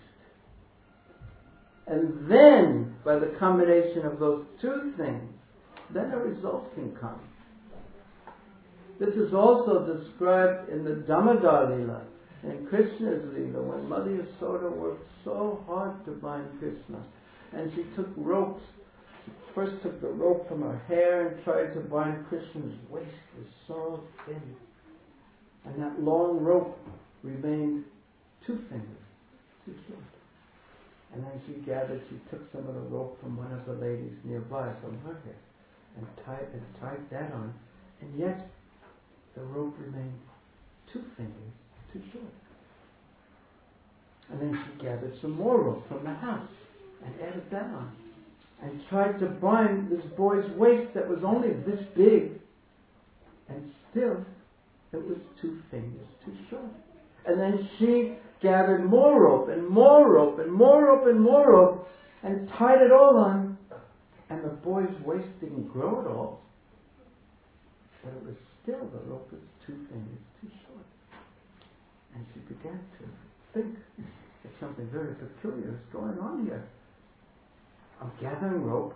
And then, by the combination of those two things, then a result can come. This is also described in the Damodar Leela, in Krishna's Leela, when Mother Yasoda worked so hard to bind Krishna. And she took ropes. She first took the rope from her hair and tried to bind Krishna's waist. It was so thin. And that long rope remained 2 fingers, too short. And then she took some of the rope from one of the ladies nearby, from her hair, and tied that on. And yet, the rope remained 2 fingers too short. And then she gathered some more rope from the house and added that on, and tried to bind this boy's waist that was only this big, and still it was 2 fingers too short. And then she gathered more rope and more rope and more rope and more rope and tied it all on, and the boy's waist didn't grow at all, but it was still, the rope was 2 fingers too short. And she began to think that something very peculiar is going on here. I'm gathering rope,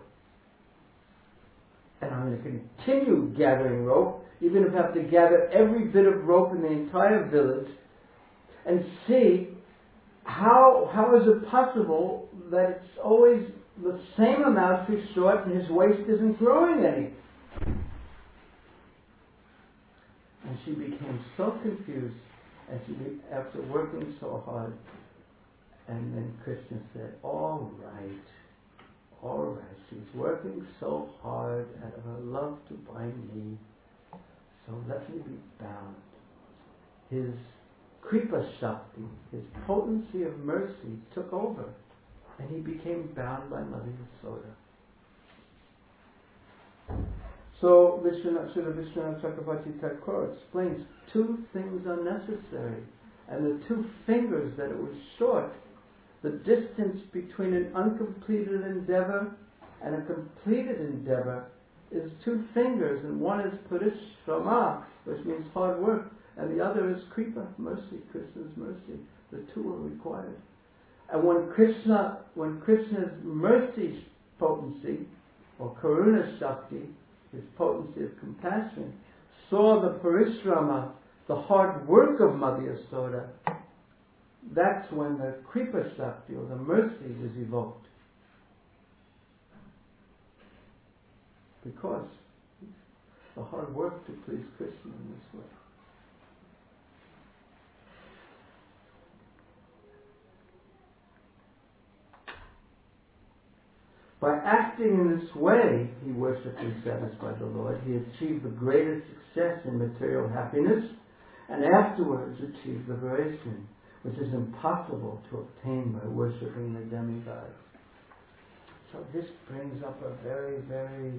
and I'm going to continue gathering rope, even if I have to gather every bit of rope in the entire village, and see how is it possible that it's always the same amount too short and his waist isn't growing any. And she became so confused, and after working so hard, and then Krishna said, all right, she's working so hard out of her love to bind me, so let me be bound. His Kripa Shakti, his potency of mercy, took over, and he became bound by Mother Yasoda. So Srila Vishwanath Chakravarti Thakur explains 2 things are necessary, and the 2 fingers that it was short, the distance between an uncompleted endeavor and a completed endeavor is 2 fingers, and one is Parishrama, which means hard work, and the other is Kripa, mercy, Krishna's mercy. The 2 are required. And when Krishna's mercy potency or Karuna Shakti, his potency of compassion, saw the Parishrama, the hard work of Mother Yasoda, that's when the Kripa Shakti, or the mercy, was evoked. Because the hard work to please Krishna in this way. By acting in this way, he worshipped and satisfied the Lord. He achieved the greatest success in material happiness, and afterwards achieved liberation, which is impossible to obtain by worshipping the demigods. So this brings up a very, very,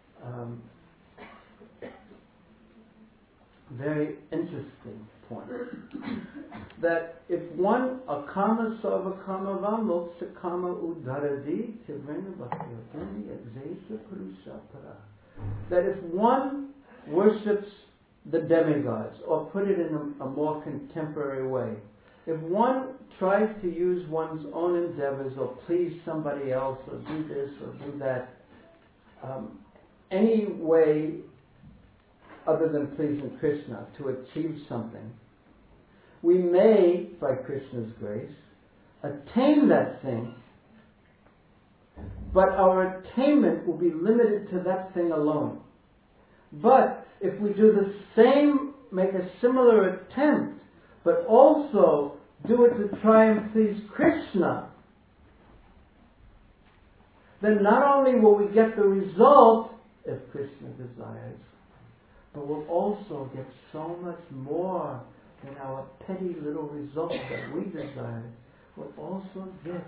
very interesting point. That if one akama sarva kama va moksha kama udaradi tivrena bhakti exesa purusha para. That if one worships the demigods, or put it in a more contemporary way, if one tries to use one's own endeavors or please somebody else or do this or do that, any way other than pleasing Krishna to achieve something, we may, by Krishna's grace, attain that thing, but our attainment will be limited to that thing alone. But if we do the same, make a similar attempt, but also do it to try and please Krishna, then not only will we get the result, if Krishna desires, but we'll also get so much more than our petty little result that we desire. We'll also get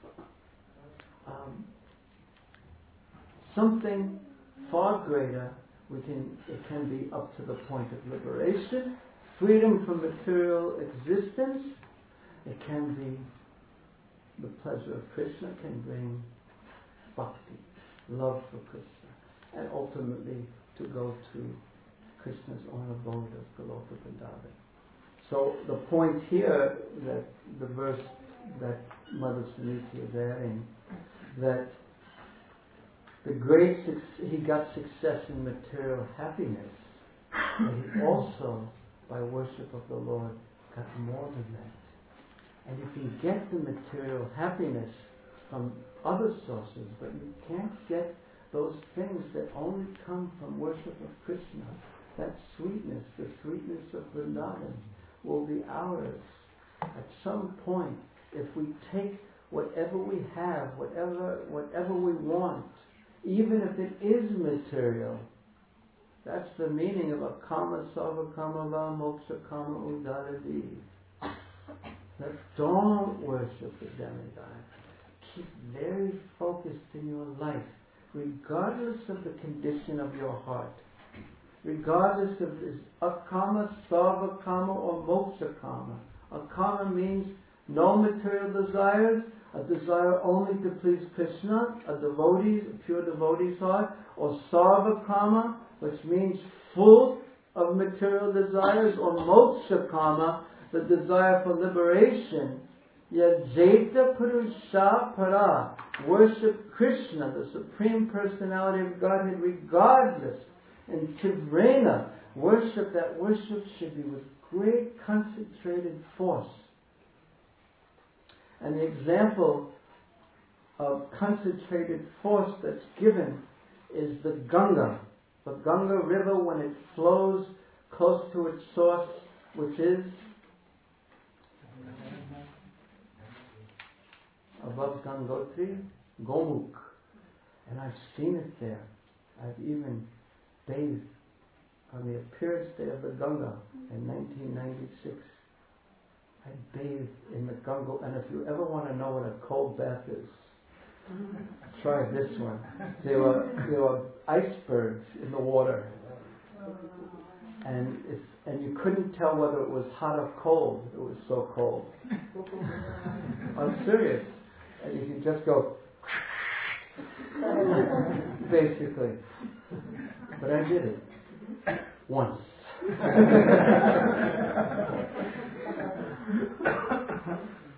something far greater. It can be up to the point of liberation, freedom from material existence. It can be the pleasure of Krishna, can bring bhakti, love for Krishna, and ultimately to go to Krishna's own abode of Goloka Vrindavan. So the point here, that the verse that Mother Suniti is adding, that he got success in material happiness, but he also, by worship of the Lord, got more than that. And you can get the material happiness from other sources, but you can't get those things that only come from worship of Krishna. That sweetness, the sweetness of Vrindavan, will be ours at some point if we take whatever we have, whatever we want, even if it is material. That's the meaning of akama sarva kama va moksha kama udaradi. That don't worship the demigod. Keep very focused in your life, regardless of the condition of your heart. Regardless of is akama, sarva kama, or moksha kama. Akama means no material desires, a desire only to please Krishna, a pure devotee's heart, or sarva kama, which means full of material desires, or moksha kama, the desire for liberation. Yajeta Purusha Para, worship Krishna, the Supreme Personality of Godhead, regardless. And Tivrena, that worship should be with great concentrated force. And the example of concentrated force that's given is the Ganga. The Ganga river, when it flows close to its source, which is above Gangotri, Gomukh. And I've seen it there. I've even bathed on the appearance day of the Ganga in 1996. I bathed in the Ganga, and if you ever want to know what a cold bath is, try this one. There were icebergs in the water, and you couldn't tell whether it was hot or cold. It was so cold. I'm serious. And you can just go, basically. But I did it once.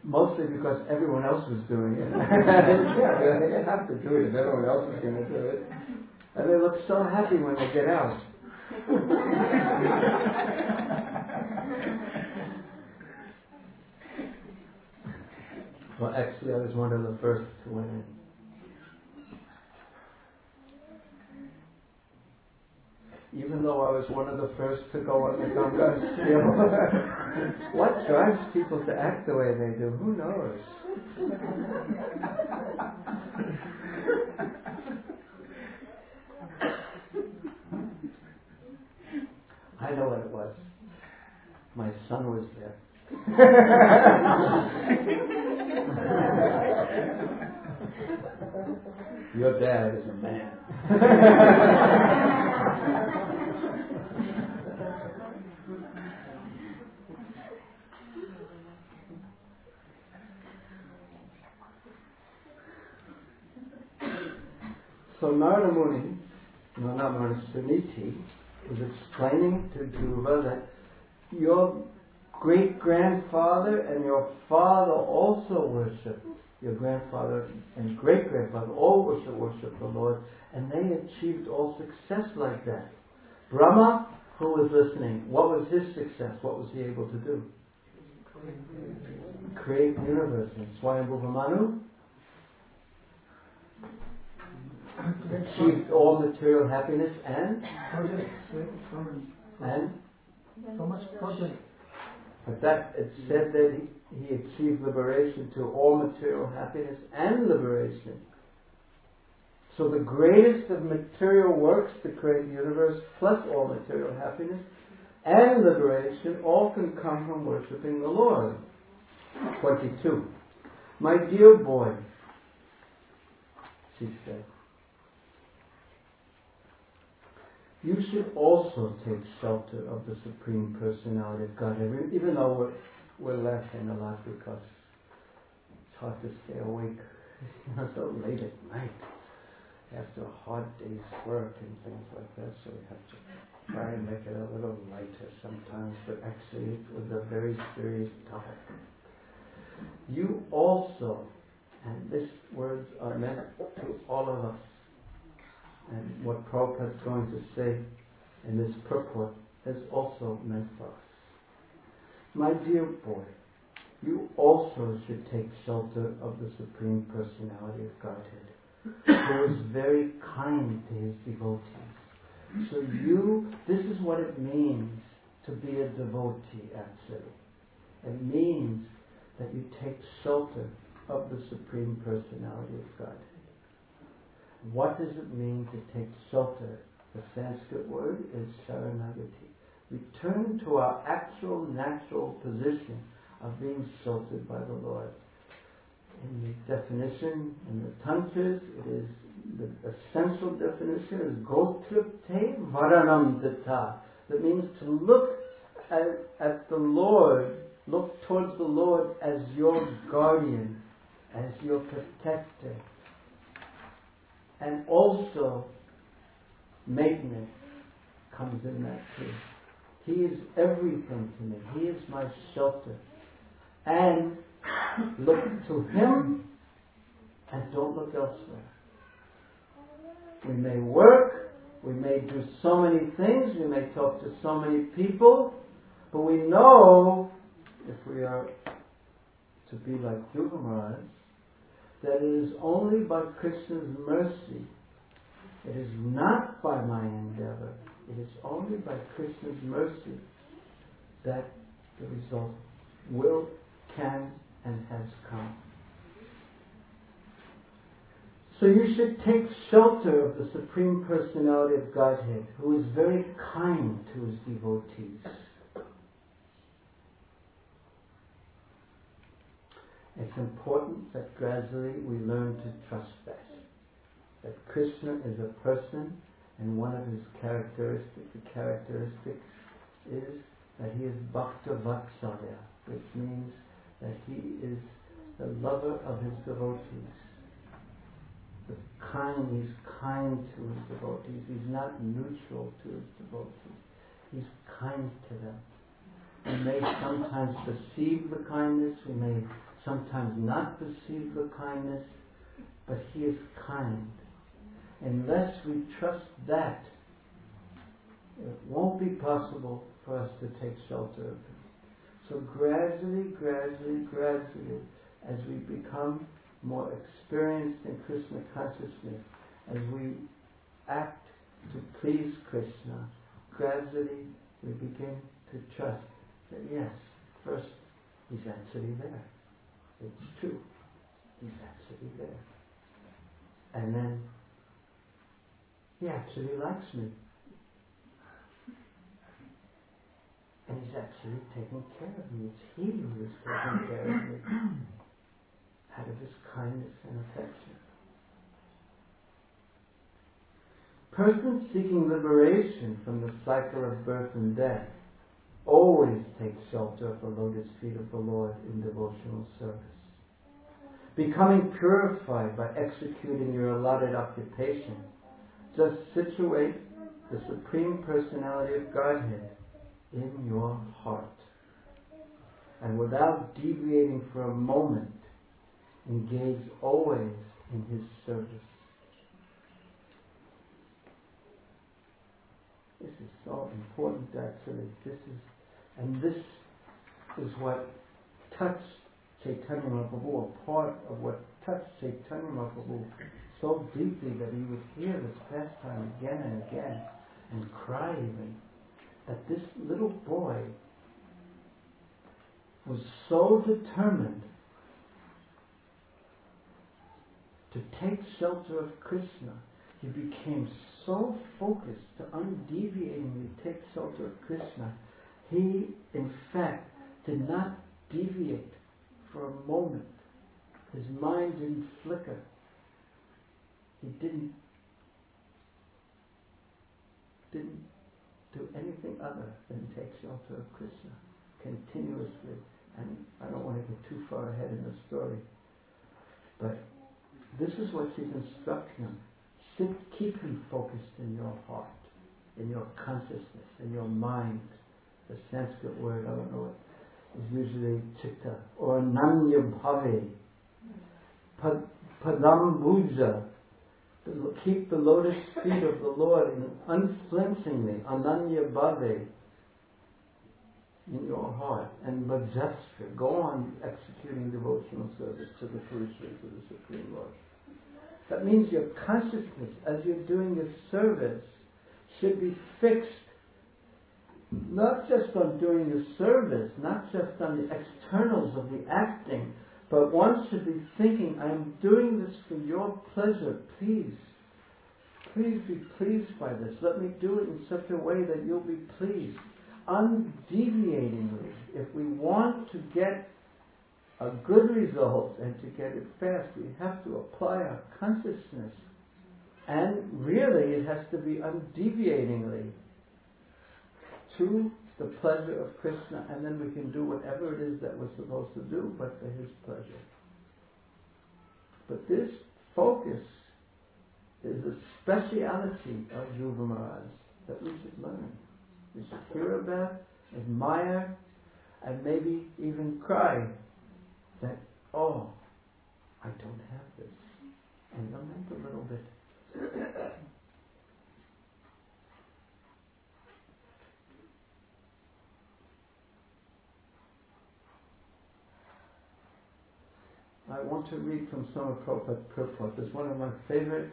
Mostly because everyone else was doing it. Yeah, they didn't have to do it if everyone else was going to do it. And they look so happy when they get out. Well, actually, I was one of the first to went in. Even though I was one of the first to go on the Ganga, still, what drives people to act the way they do? Who knows? I know what it was. My son was there. Your dad is a man. So Narada Muni, Suniti, was explaining to Dhruva that your great-grandfather and your father also worshipped. Your grandfather and great-grandfather all worship the Lord, and they achieved all success like that. Brahma, who was listening, what was his success? What was he able to do? Create the universe. And Swayambhuva Manu achieved all material happiness and so much project. But that it said that he achieved liberation to all material happiness and liberation. So the greatest of material works to create the universe plus all material happiness and liberation all can come from worshipping the Lord. 22. My dear boy, she said, you should also take shelter of the Supreme Personality of Godhead, even though we're laughing a lot because it's hard to stay awake so late at night after a hard day's work and things like that, so we have to try and make it a little lighter sometimes, but actually it was a very serious topic. You also, and these words are meant to all of us, and what Prabhupada is going to say in this purport is also meant for us. My dear boy, you also should take shelter of the Supreme Personality of Godhead, who is very kind to his devotees. So this is what it means to be a devotee, actually. It means that you take shelter of the Supreme Personality of Godhead. What does it mean to take shelter? The Sanskrit word is sharanagati. Return to our actual natural position of being sheltered by the Lord. In the definition, in the Tantras, it is the essential definition is gotripte varanam data. That means to look at the Lord, look towards the Lord as your guardian, as your protector. And also, maintenance comes in that too. He is everything to me. He is my shelter. And look to Him and don't look elsewhere. We may work, we may do so many things, we may talk to so many people, but we know, if we are to be like Dhruva Maharaj, that it is only by Krishna's mercy. It is not by my endeavor. It is only by Krishna's mercy that the result can, and has come. So you should take shelter of the Supreme Personality of Godhead, who is very kind to his devotees. It's important that gradually we learn to trust that Krishna is a person, and one of his characteristics is that he is Bhakta Vatsalya, which means that he is the lover of his devotees. He's kind to his devotees. He's not neutral to his devotees. He's kind to them. We may sometimes perceive the kindness, we may sometimes not perceive the kindness, but He is kind. Unless we trust that, it won't be possible for us to take shelter of Him. So gradually, as we become more experienced in Krishna consciousness, as we act to please Krishna, gradually we begin to trust that yes, first He's actually there. It's true. He's actually there. And then He actually likes me. And He's actually taking care of me. It's He who is taking care of me out of His kindness and affection. Persons seeking liberation from the cycle of birth and death always take shelter of the lotus feet of the Lord in devotional service. Becoming purified by executing your allotted occupation, just situate the Supreme Personality of Godhead in your heart. And without deviating for a moment, engage always in His service. This is so important actually. This is what touched Chaitanya Mahaprabhu, a part of what touched Chaitanya Mahaprabhu so deeply that he would hear this pastime again and again and cry even. That this little boy was so determined to take shelter of Krishna. He became so focused to undeviatingly take shelter of Krishna. He, in fact, did not deviate for a moment. His mind didn't flicker. He didn't do anything other than take shelter of Krishna continuously. And I don't want to get too far ahead in the story, but this is what she's instructing him. Keep him focused in your heart, in your consciousness, in your mind. The Sanskrit word, I don't know what, is usually chitta, or nanya bhave, padam bhuja. Keep the lotus feet of the Lord unflinchingly, ananya bhave, in your heart, and bhajastra. Go on executing devotional service to the Purushas of the Supreme Lord. That means your consciousness, as you're doing your service, should be fixed not just on doing the service, not just on the externals of the acting, but one should be thinking, I am doing this for your pleasure. Please be pleased by this. Let me do it in such a way that you'll be pleased. Undeviatingly, if we want to get a good result and to get it fast, we have to apply our consciousness. And really, it has to be undeviatingly to the pleasure of Krishna, and then we can do whatever it is that we're supposed to do, but for His pleasure. But this focus is a speciality of Dhruva Maharaj that we should learn. We should hear about, admire, and maybe even cry that, oh, I don't have this. And lament a little bit. I want to read from some of Prabhupada's purport. It's one of my favorite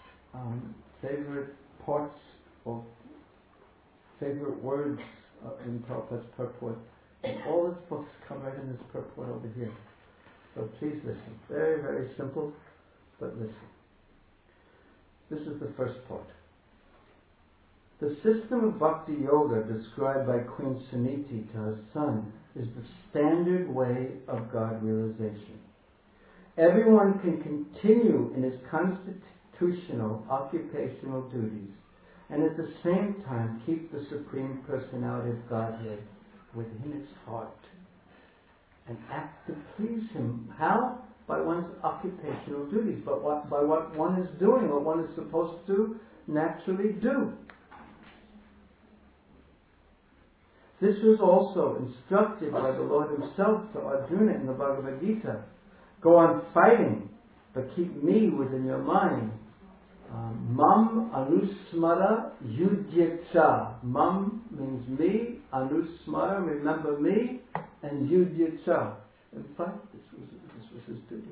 parts of favorite words in Prabhupada's purport. And all his books come right in this purport over here. So please listen. Very, very simple, but listen. This is the first part. The system of Bhakti Yoga described by Queen Suniti to her son is the standard way of God realization. Everyone can continue in his constitutional occupational duties and at the same time keep the Supreme Personality of Godhead within his heart and act to please Him. How? By one's occupational duties, but by what one is doing, what one is supposed to naturally do. This was also instructed by the Lord himself to Arjuna in the Bhagavad Gita. Go on fighting, but keep me within your mind. Mam anusmara yudhyacha. Mam means me, anusmara, remember me, and yudhyacha. In fact, this was his duty.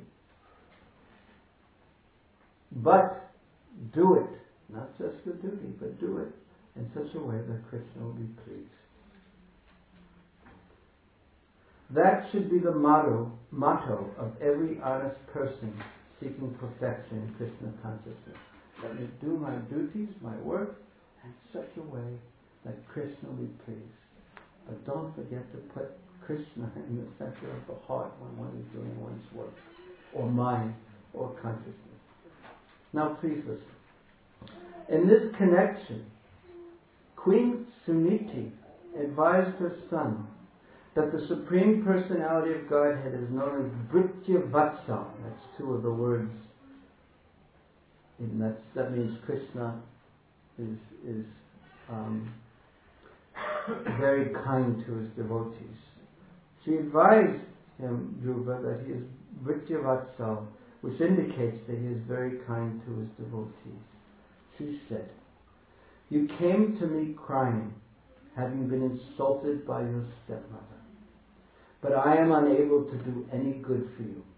But do it, not just the duty, but do it in such a way that Krishna will be pleased. That should be the motto of every honest person seeking perfection in Krishna consciousness. Let me do my duties, my work, in such a way that Krishna will be pleased. But don't forget to put Krishna in the center of the heart when one is doing one's work, or mind, or consciousness. Now please listen. In this connection, Queen Suniti advised her son that the Supreme Personality of Godhead is known as Bhritya Vatsa. That's two of the words. And that means Krishna is very kind to his devotees. She advised him, Dhruva, that he is Bhritya Vatsa, which indicates that he is very kind to his devotees. She said, "You came to me crying, having been insulted by your stepmother. But I am unable to do any good for you.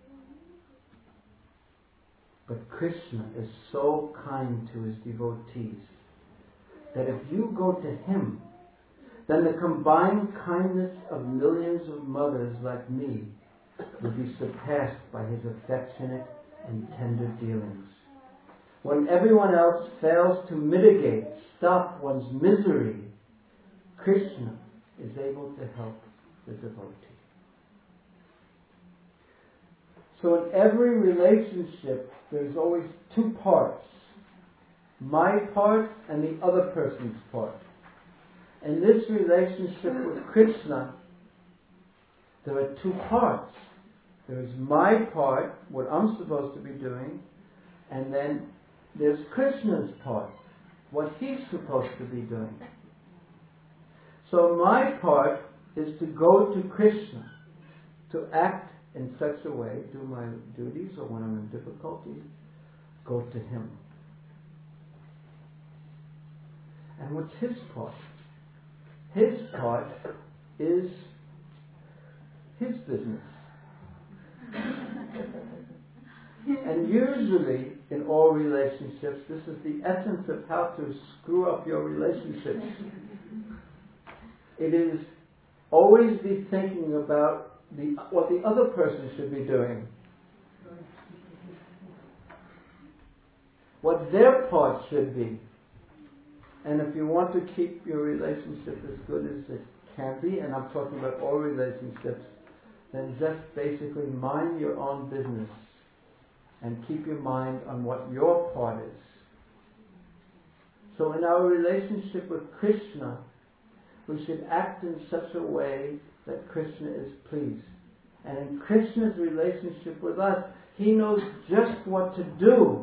But Krishna is so kind to his devotees that if you go to him, then the combined kindness of millions of mothers like me will be surpassed by his affectionate and tender dealings. When everyone else fails to mitigate, stop one's misery, Krishna is able to help the devotee." So in every relationship, there's always two parts. My part and the other person's part. In this relationship with Krishna, there are two parts. There's my part, what I'm supposed to be doing, and then there's Krishna's part, what he's supposed to be doing. So my part is to go to Krishna, to act in such a way, do my duties, or when I'm in difficulty, go to him. And what's his part? His part is his business. And usually, in all relationships, this is the essence of how to screw up your relationships. It is always be thinking about what the other person should be doing. What their part should be. And if you want to keep your relationship as good as it can be, and I'm talking about all relationships, then just basically mind your own business and keep your mind on what your part is. So in our relationship with Krishna, we should act in such a way that Krishna is pleased. And in Krishna's relationship with us, he knows just what to do.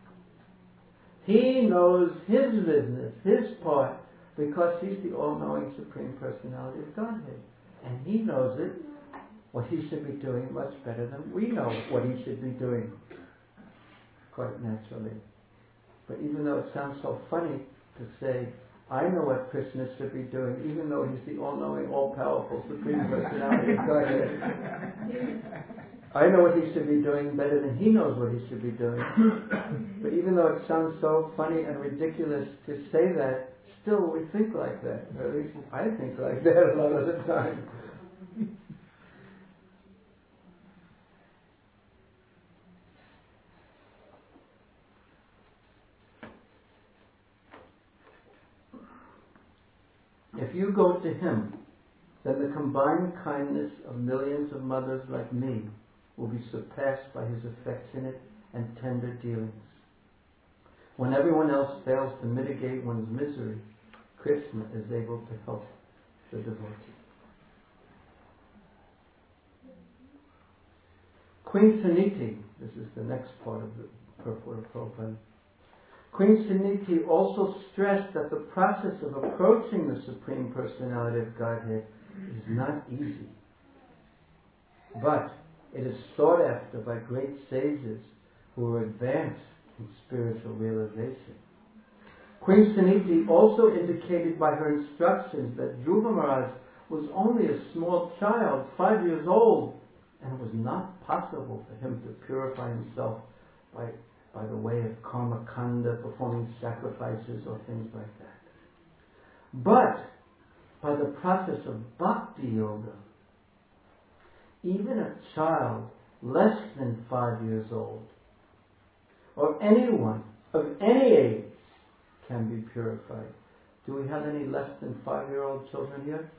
He knows his business, his part, because he's the all-knowing Supreme Personality of Godhead. And he knows it, what he should be doing, much better than we know what he should be doing, quite naturally. But even though it sounds so funny to say, I know what Krishna should be doing, even though he's the all-knowing, all-powerful Supreme Personality of Godhead. I know what he should be doing better than he knows what he should be doing. But even though it sounds so funny and ridiculous to say that, still we think like that. Or at least I think like that a lot of the time. If you go to him, then the combined kindness of millions of mothers like me will be surpassed by his affectionate and tender dealings. When everyone else fails to mitigate one's misery, Krishna is able to help the devotee. Queen Suniti, this is the next part of the purport of Prabhupada. Queen Suniti also stressed that the process of approaching the Supreme Personality of Godhead is not easy, but it is sought after by great sages who are advanced in spiritual realization. Queen Suniti also indicated by her instructions that Dhruva Maharaj was only a small child, 5 years old, and it was not possible for him to purify himself by the way of karma kanda, performing sacrifices or things like that. But by the process of bhakti yoga, even a child less than 5 years old, or anyone of any age, can be purified. Do we have any less than 5-year-old children here?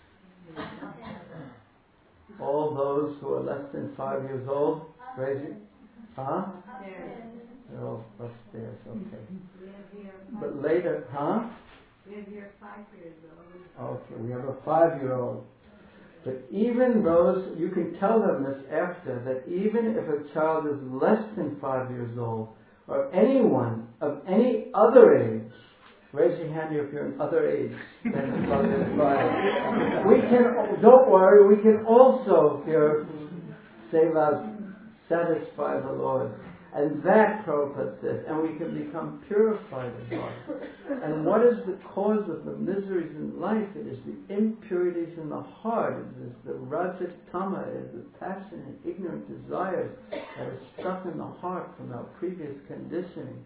All those who are less than 5 years old, raise it. Huh? They're all upstairs, okay. But later, huh? We have here 5 years old. Okay, we have a 5-year-old. But even those, you can tell them this after, that even if a child is less than 5 years old, or anyone of any other age, raise your hand if you're in other age than 5. We can, don't worry, we can also here say loud, satisfy the Lord. And that, Prabhupada says, and we can become purified in heart. And what is the cause of the miseries in life? It is the impurities in the heart. It is the rajas tama, it is the passion and ignorant desires that are stuck in the heart from our previous conditioning.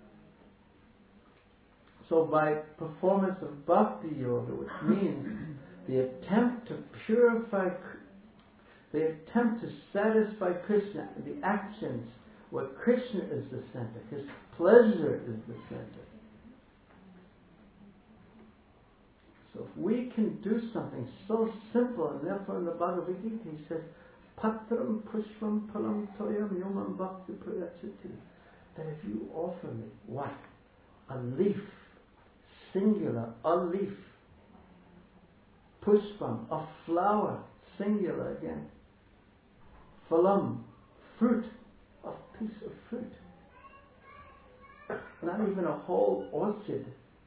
So by performance of bhakti yoga, which means the attempt to purify, the attempt to satisfy Krishna, the actions where Krishna is the center, His pleasure is the center. So if we can do something so simple, and therefore in the Bhagavad Gita he says, Patram pushpam palam toyam yomam bhakti prayachati, that if you offer me, what? A leaf, singular, a leaf. Pushpam, a flower, singular again. Phalam, fruit, a piece of fruit. Not even a whole orchard.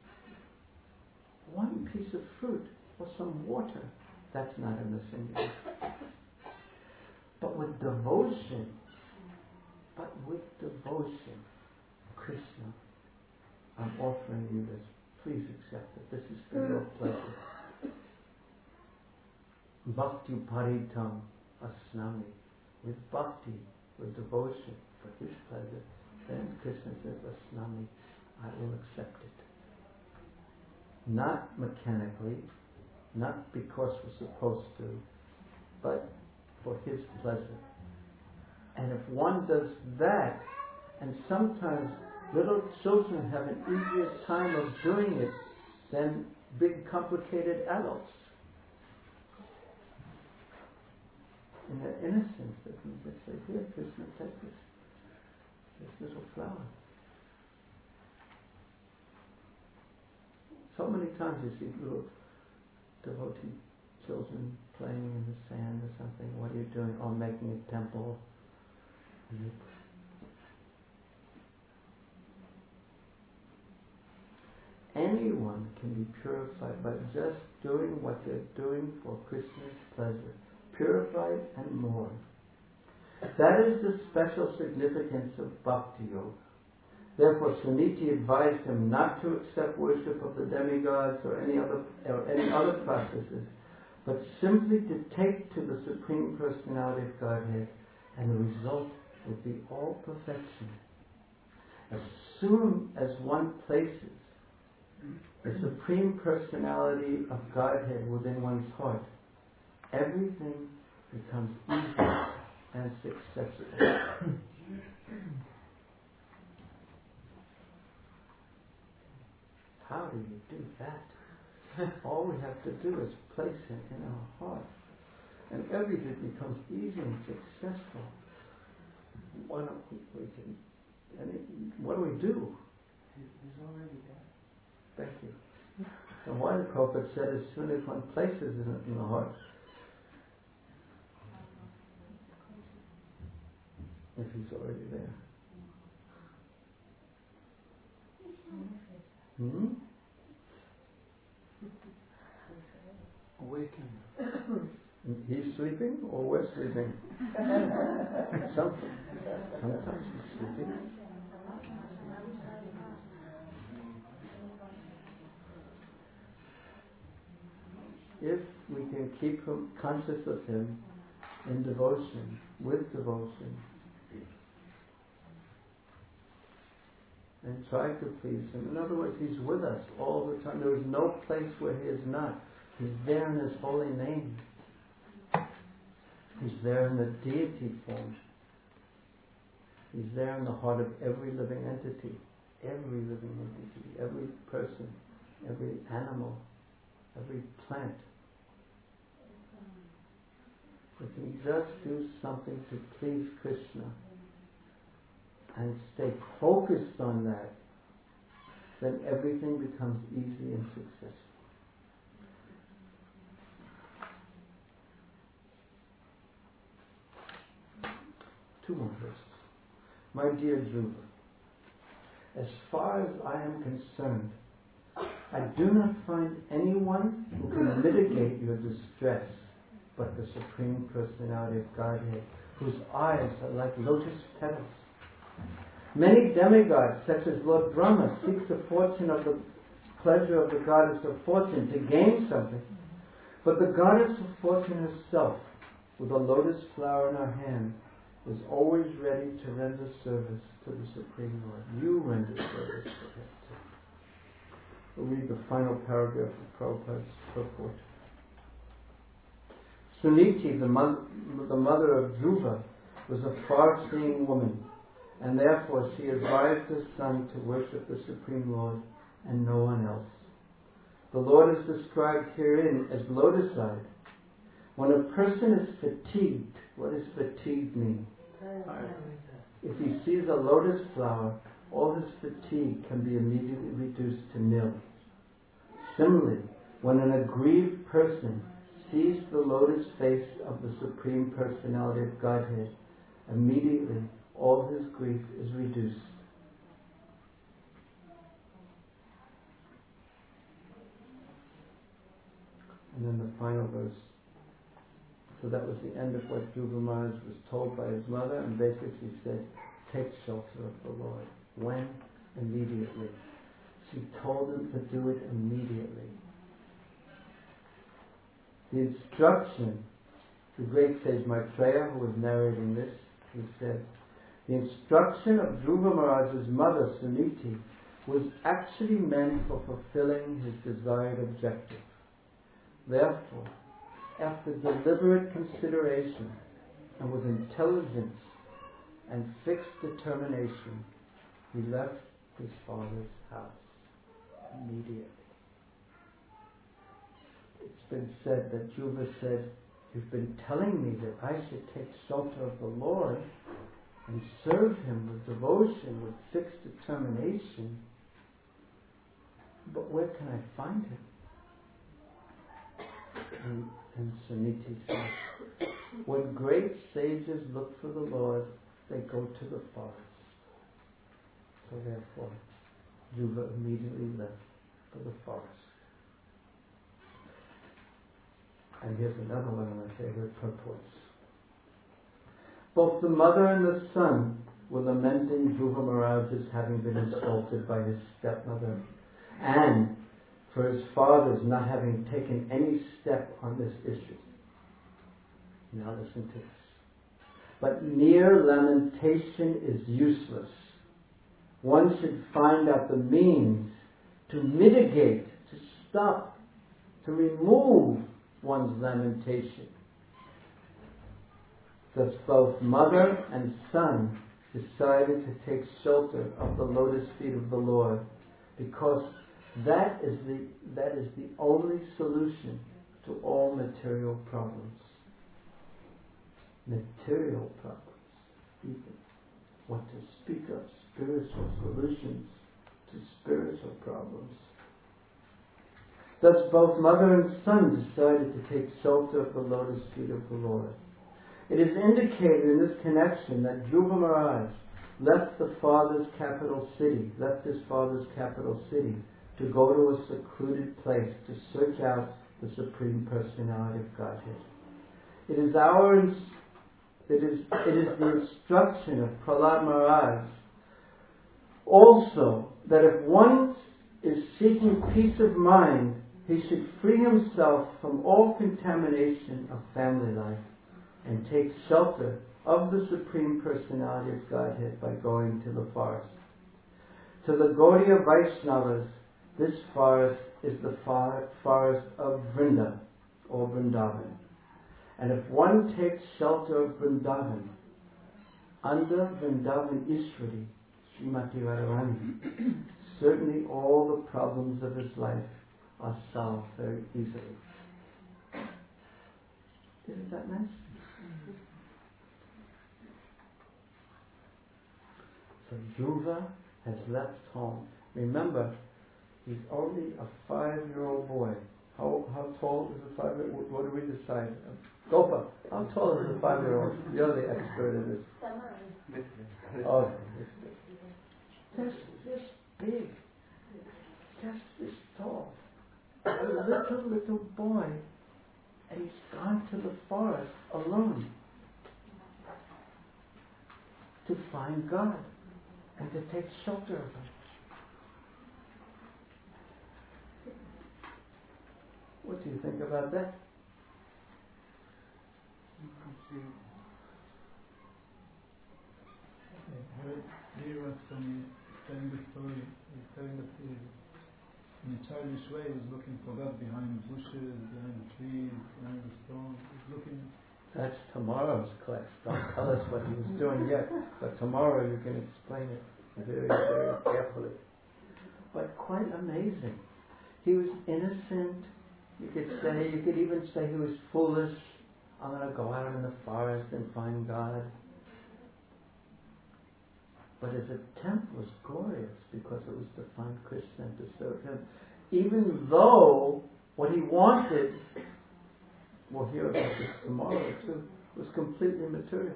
One piece of fruit or some water. That's not in the singular. But with devotion, Krishna, I'm offering you this. Please accept it. This is for your pleasure. Bhakti paritam asnami. With bhakti, with devotion for His pleasure, then Krishna says, asnami, I will accept it. Not mechanically, not because we're supposed to, but for His pleasure. And if one does that, and sometimes little children have an easier time of doing it than big complicated adults. In their innocence, they can just say, here, Krishna, take this little flower. So many times you see little devotee children playing in the sand or something. What are you doing? Oh, making a temple. Anyone can be purified by just doing what they're doing for Krishna's pleasure. Purified and more. That is the special significance of Bhakti Yoga. Therefore, Suniti advised him not to accept worship of the demigods or any other processes, but simply to take to the Supreme Personality of Godhead, and the result would be all perfection. As soon as one places the Supreme Personality of Godhead within one's heart, everything becomes easy and successful. How do you do that? All we have to do is place Him in our heart, and everything becomes easy and successful. Why don't we can? What do we do? He's already there. Thank you. So why the Prophet said, as soon as one places it in the heart, if He's already there. Awakening. He's sleeping or we're sleeping? Sometimes he's sleeping. If we can keep him conscious of him in devotion, with devotion, and try to please him. In other words, he's with us all the time. There is no place where he is not. He's there in his holy name. He's there in the deity form. He's there in the heart of every living entity. Every living entity. Every person. Every animal. Every plant. If we just do something to please Krishna and stay focused on that, then everything becomes easy and successful. Two more verses. My dear Dhruva, as far as I am concerned, I do not find anyone who can mitigate your distress but the Supreme Personality of Godhead, whose eyes are like lotus petals. Many demigods, such as Lord Brahma, seek the fortune of the pleasure of the goddess of fortune to gain something. But the goddess of fortune herself, with a lotus flower in her hand, is always ready to render service to the Supreme Lord. You render service to him too. We'll read the final paragraph of Prabhupada's purport. Suniti, the mother of Dhruva, was a far-seeing woman, and therefore she advised her son to worship the Supreme Lord and no one else. The Lord is described herein as lotus-eyed. When a person is fatigued, what does fatigued mean? If he sees a lotus flower, all his fatigue can be immediately reduced to nil. Similarly, when an aggrieved person sees the lotus face of the Supreme Personality of Godhead, immediately all his grief is reduced. And then the final verse. So that was the end of what Dhruva Maharaj was told by his mother, and basically said, take shelter of the Lord. When? Immediately. She told him to do it immediately. The instruction, the great sage Maitreya, who was narrating this, he said, the instruction of Dhruva Maharaj's mother, Suniti, was actually meant for fulfilling his desired objective. Therefore, after deliberate consideration and with intelligence and fixed determination, he left his father's house immediately. It's been said that Dhruva said, you've been telling me that I should take shelter of the Lord and serve him with devotion, with fixed determination, but where can I find him? And Suniti says, when great sages look for the Lord, they go to the forest. So therefore, Dhruva immediately left for the forest. And here's another one of my favorite purports. Both the mother and the son were lamenting Dhruva Maharaj's having been insulted by his stepmother, and for his father's not having taken any step on this issue. Now listen to this. But mere lamentation is useless. One should find out the means to mitigate, to stop, to remove one's lamentation. Thus both mother and son decided to take shelter of the lotus feet of the Lord, because that is the only solution to all material problems. Material problems, even. What to speak of spiritual solutions to spiritual problems. Thus both mother and son decided to take shelter of the lotus feet of the Lord. It is indicated in this connection that Dhruva Maharaj left his father's capital city to go to a secluded place to search out the Supreme Personality of Godhead. It is the instruction of Prahlad Maharaj also that if one is seeking peace of mind, he should free himself from all contamination of family life and take shelter of the Supreme Personality of Godhead by going to the forest. To the Gaudiya Vaishnavas, this forest is the forest of Vrinda, or Vrindavan. And if one takes shelter of Vrindavan, under Vrindavan Ishwari, Srimati Radharani, certainly all the problems of his life are solved very easily. Isn't that nice? So Dhruva has left home. Remember, he's only a 5-year-old boy. How tall is a 5-year-old? What do we decide? Gopa, how tall is a 5-year-old? You're the expert in this. Oh, just this big, just this tall. A little boy, and he's gone to the forest alone to find God and to take shelter of Him. What do you think about that? He was telling the story. He's telling that in a childish way, he was looking for God behind the bushes, behind the trees, behind the stones. He's looking. That's tomorrow's class. Don't tell us what he was doing yet, but tomorrow you can explain it very, very carefully. But quite amazing. He was innocent. You could even say he was foolish. I'm going to go out in the forest and find God. But his attempt was glorious because it was to find Krishna and to serve Him. Even though what he wanted, we'll hear about this tomorrow too, was completely material.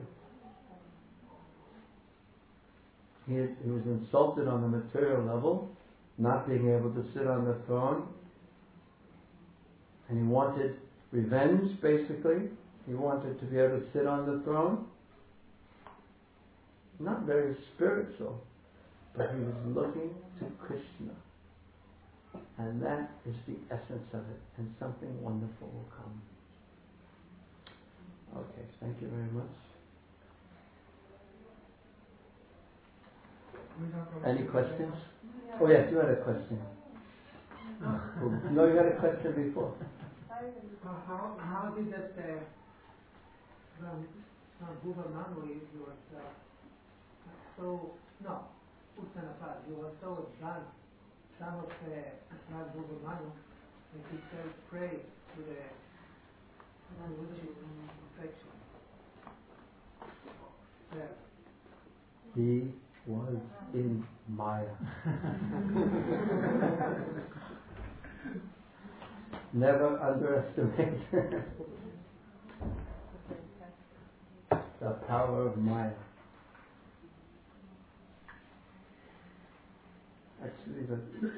He was insulted on the material level, not being able to sit on the throne. And he wanted revenge, basically. He wanted to be able to sit on the throne. Not very spiritual, but he was looking to Krishna. And that is the essence of it. And something wonderful will come. Okay, thank you very much. Any questions? Oh yes, you had a question. No, you had a question before. How did that Bhuva Manu, he was Uttanapad, he was so advanced, son of Bhuva Manu, that he fell prey to the perfection. He was in Maya. Never underestimate the power of Maya. Actually,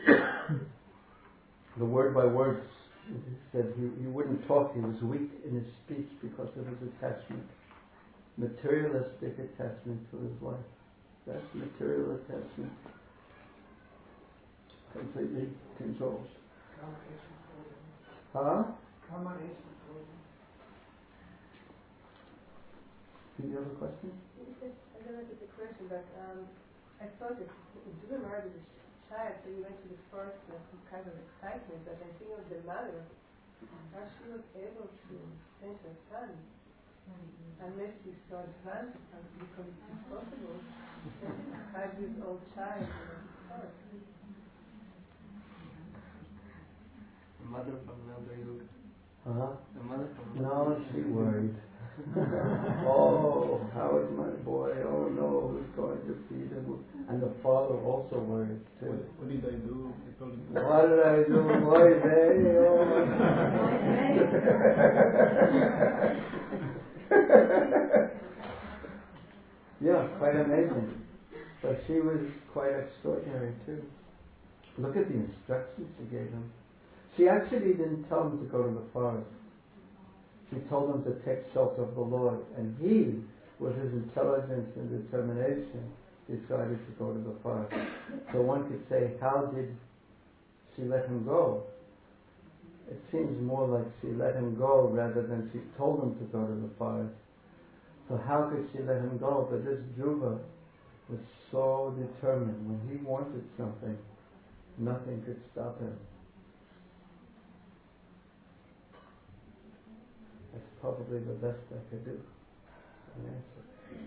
the word by word said he wouldn't talk. He was weak in his speech because of his attachment, materialistic attachment to his life. That material attachment completely controls. Huh? Do you have a question? I don't know if it's a question, but I thought that Dhruva Maharaj was a child, so you went to the forest with some kind of excitement, but I think of the mother, how she was able to send her son, unless he's so advanced, because it's impossible to send a 5-year-old child to the forest. The mother from Nanda Yoga. Huh? The mother from No, she worried. Oh, how is my boy? Oh no, who's going to feed him? And the father also worried too. What did I do? He told him. What did I do? Boy, baby, Yeah, quite amazing. But she was quite extraordinary too. Look at the instructions she gave him. She actually didn't tell him to go to the forest. She told him to take shelter of the Lord. And he, with his intelligence and determination, decided to go to the forest. So one could say, how did she let him go? It seems more like she let him go rather than she told him to go to the forest. So how could she let him go? But this Dhruva was so determined. When he wanted something, nothing could stop him. That's probably the best I could do. An answer.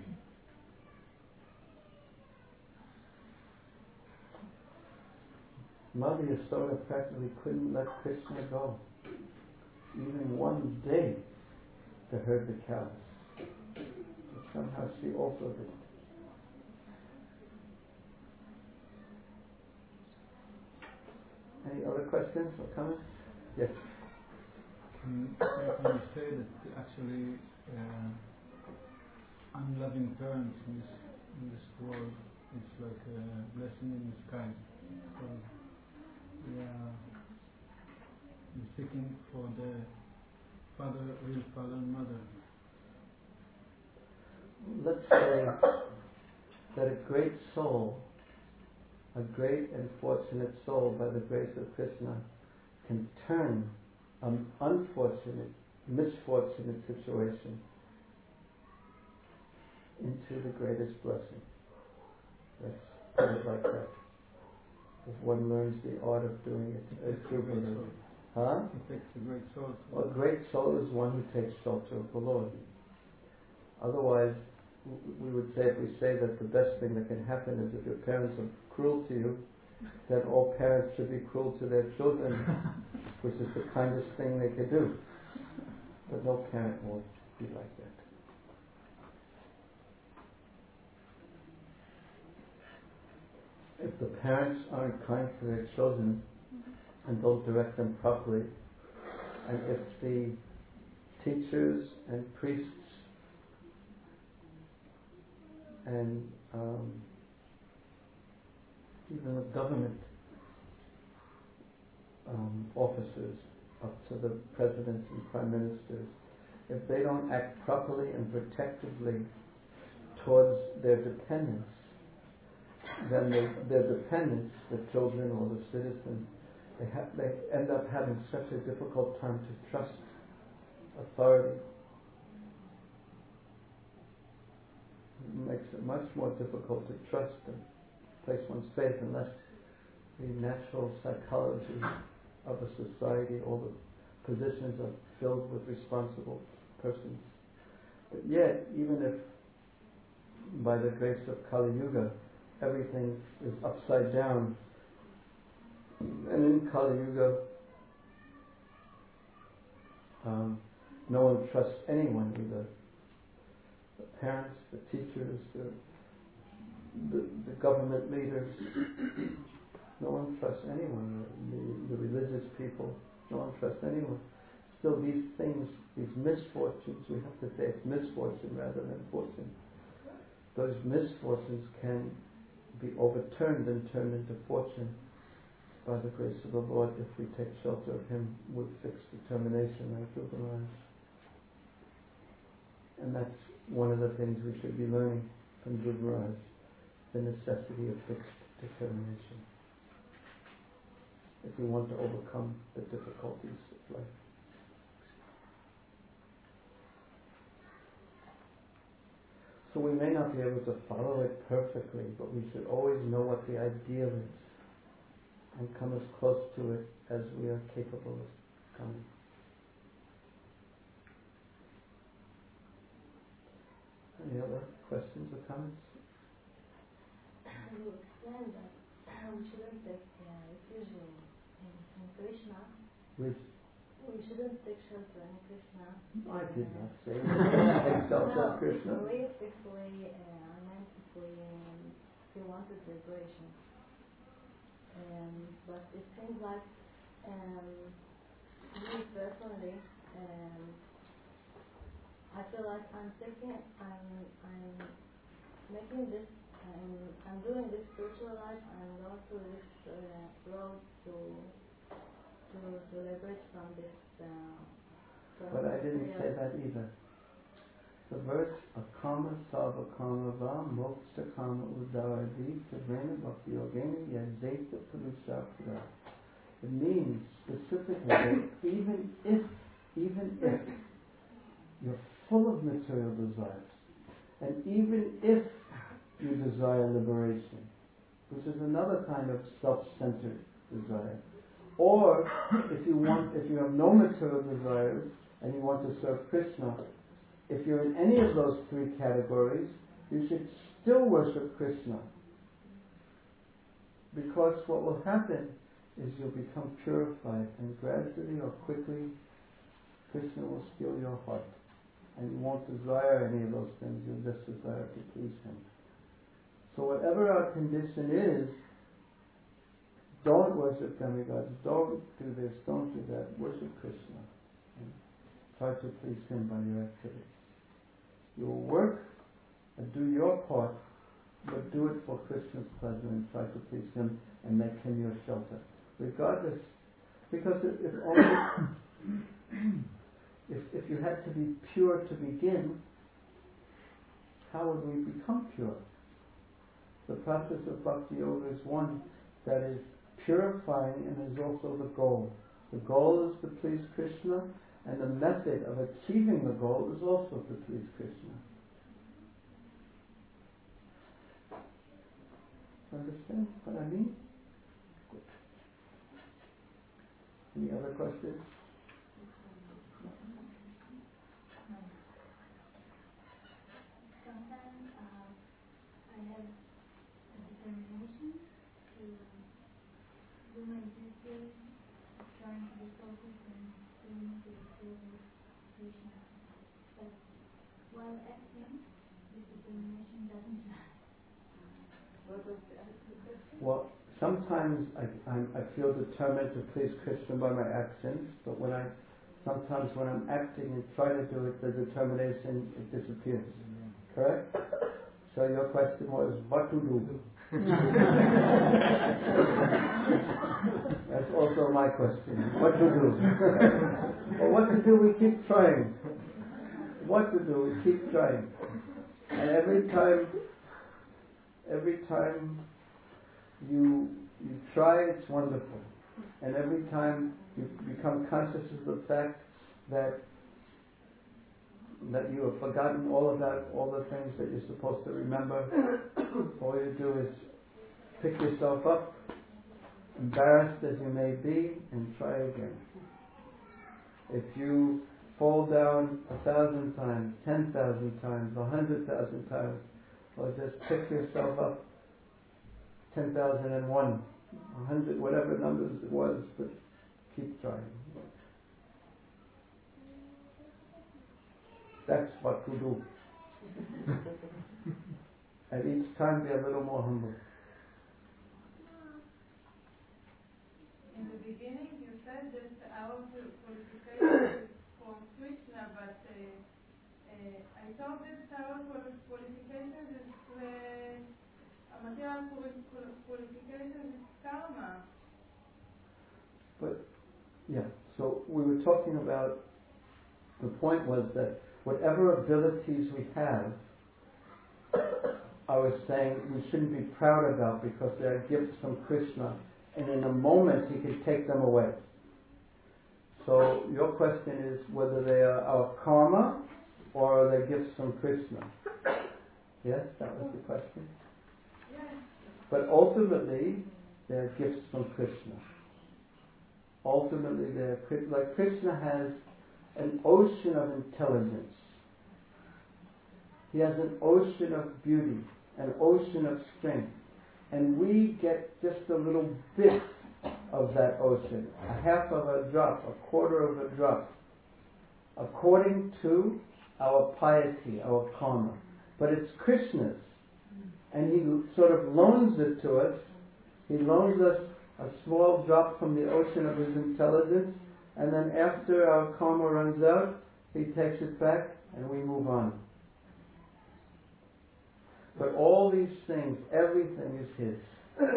Mother Yasoda practically couldn't let Krishna go, even one day, to herd the cows. But somehow she also did. Any other questions or comments? Yes. Can you say that actually unloving parents in this world is like a blessing in disguise? Because we are seeking for the real father and mother. Let's say that a great soul, a great and fortunate soul by the grace of Krishna, can turn an unfortunate, misfortunate situation into the greatest blessing. Let's put it like that. If one learns the art of doing it, it's true. Huh? It takes a great soul. Well, a great soul is one who takes shelter of the Lord. Otherwise, we would say, if we say that the best thing that can happen is if your parents are cruel to you, then all parents should be cruel to their children, which is the kindest thing they could do. But no parent will be like that. If the parents aren't kind to their children and don't direct them properly, and if the teachers and priests and even the government officers up to the presidents and prime ministers, if they don't act properly and protectively towards their dependents, then their dependents, the children or the citizens, they end up having such a difficult time to trust authority. It makes it much more difficult to trust and place one's faith unless the natural psychology of a society, all the positions are filled with responsible persons. But yet, even if by the grace of Kali Yuga everything is upside down, and in Kali Yuga no one trusts anyone, either the parents, the teachers, the government leaders. No one trusts anyone, the religious people. No one trusts anyone. Still, these things, these misfortunes, we have to say it's misfortune rather than fortune. Those misfortunes can be overturned and turned into fortune by the grace of the Lord if we take shelter of Him with fixed determination like Dhruva Maharaj. And that's one of the things we should be learning from Dhruva Maharaj, the necessity of fixed determination if we want to overcome the difficulties of life. So we may not be able to follow it perfectly, but we should always know what the ideal is and come as close to it as we are capable of coming. Any other questions or comments? You explained that we shouldn't take refuge in Krishna. We shouldn't take shelter in Krishna. I did not say take shelter in Krishna. No, if we wanted liberation. But it seems like me personally, I feel like I'm making this I'm doing this spiritual life and also this road to liberate from this. But I didn't say that either. The verse Akama Sava Kama Va Moksha Kama Udaradi Savrena Bhakti Yogeni Yadzeta Purusha Pura. It means specifically that even if you're full of material desires, and even if you desire liberation, which is another kind of self-centered desire, or if you have no material desires and you want to serve Krishna, if you're in any of those three categories, you should still worship Krishna. Because what will happen is you'll become purified, and gradually or quickly Krishna will steal your heart. And you won't desire any of those things, you'll just desire to please Him. So whatever our condition is, don't worship demigods, don't do this, don't do that, worship Krishna. And try to please Him by your activities. You will work and do your part, but do it for Krishna's pleasure and try to please Him and make Him your shelter. Regardless, because if only if you had to be pure to begin, how would we become pure? The practice of Bhakti Yoga is one that is purifying and is also the goal. The goal is to please Krishna, and the method of achieving the goal is also to please Krishna. Understand what I mean? Good. Any other questions? Sometimes I have a determination to do my duty, trying to be focused and doing to the service of Krishna. But while acting, this determination doesn't last. What was the answer? Well, sometimes I feel determined to please Krishna by my actions, but sometimes when I'm acting and trying to do it, the determination, it disappears. Correct? So your question was, what to do? That's also my question. What to do? Well, what to do, we keep trying. What to do, we keep trying. And every time you try, it's wonderful. And every time you become conscious of the fact that you have forgotten all the things that you're supposed to remember, all you do is pick yourself up, embarrassed as you may be, and try again. If you fall down 1,000 times, 10,000 times, 100,000 times, or just pick yourself up 10,001, 100, whatever numbers it was, but keep trying. That's what to do. At each time be a little more humble. In the beginning you said that our qualification is for Krishna, but I thought that our qualification is a material qualification is karma. But, yeah, so we were talking about, the point was that whatever abilities we have, I was saying we shouldn't be proud about because they are gifts from Krishna, and in a moment He can take them away. So your question is whether they are our karma or are they gifts from Krishna? Yes, that was the question. Yes. But ultimately, they are gifts from Krishna. Ultimately, like Krishna has an ocean of intelligence. He has an ocean of beauty, an ocean of strength. And we get just a little bit of that ocean, a half of a drop, a quarter of a drop, according to our piety, our karma. But it's Krishna's. And He sort of loans it to us. He loans us a small drop from the ocean of His intelligence, and then after our karma runs out, He takes it back and we move on. But all these things, everything is His.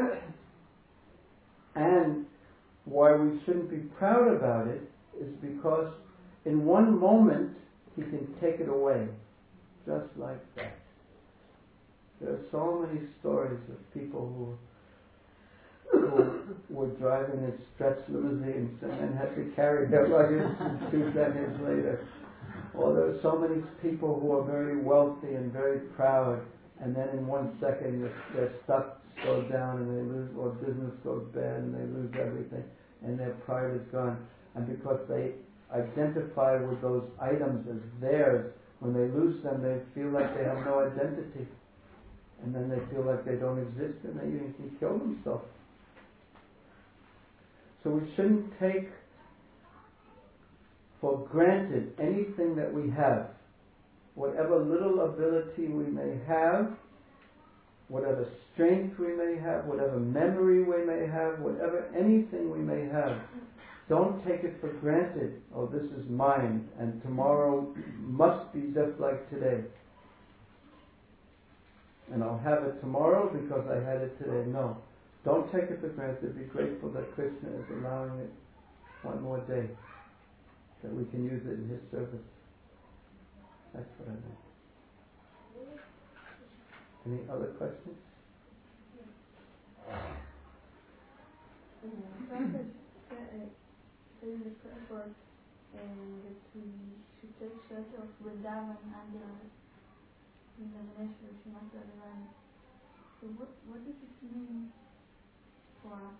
And why we shouldn't be proud about it is because in one moment He can take it away. Just like that. There are so many stories of people who were driving in stretch limousines and then had to carry their luggage 2 seconds later. Or there are so many people who are very wealthy and very proud, and then in 1 second their stuff goes down and they lose, or business goes bad and they lose everything, and their pride is gone. And because they identify with those items as theirs, when they lose them, they feel like they have no identity. And then they feel like they don't exist, and they even can kill themselves. So we shouldn't take for granted anything that we have. Whatever little ability we may have, whatever strength we may have, whatever memory we may have, whatever anything we may have, don't take it for granted. Oh, this is mine, and tomorrow must be just like today. And I'll have it tomorrow because I had it today. No. Don't take it for granted. Be grateful that Krishna is allowing it one more day, that we can use it in His service. That's what I meant. Any other questions? Prophet said in the prayer book that we should take shelter of Vrindavan under Vrindavaneshwari Srimati Radharani. So what does this mean for us?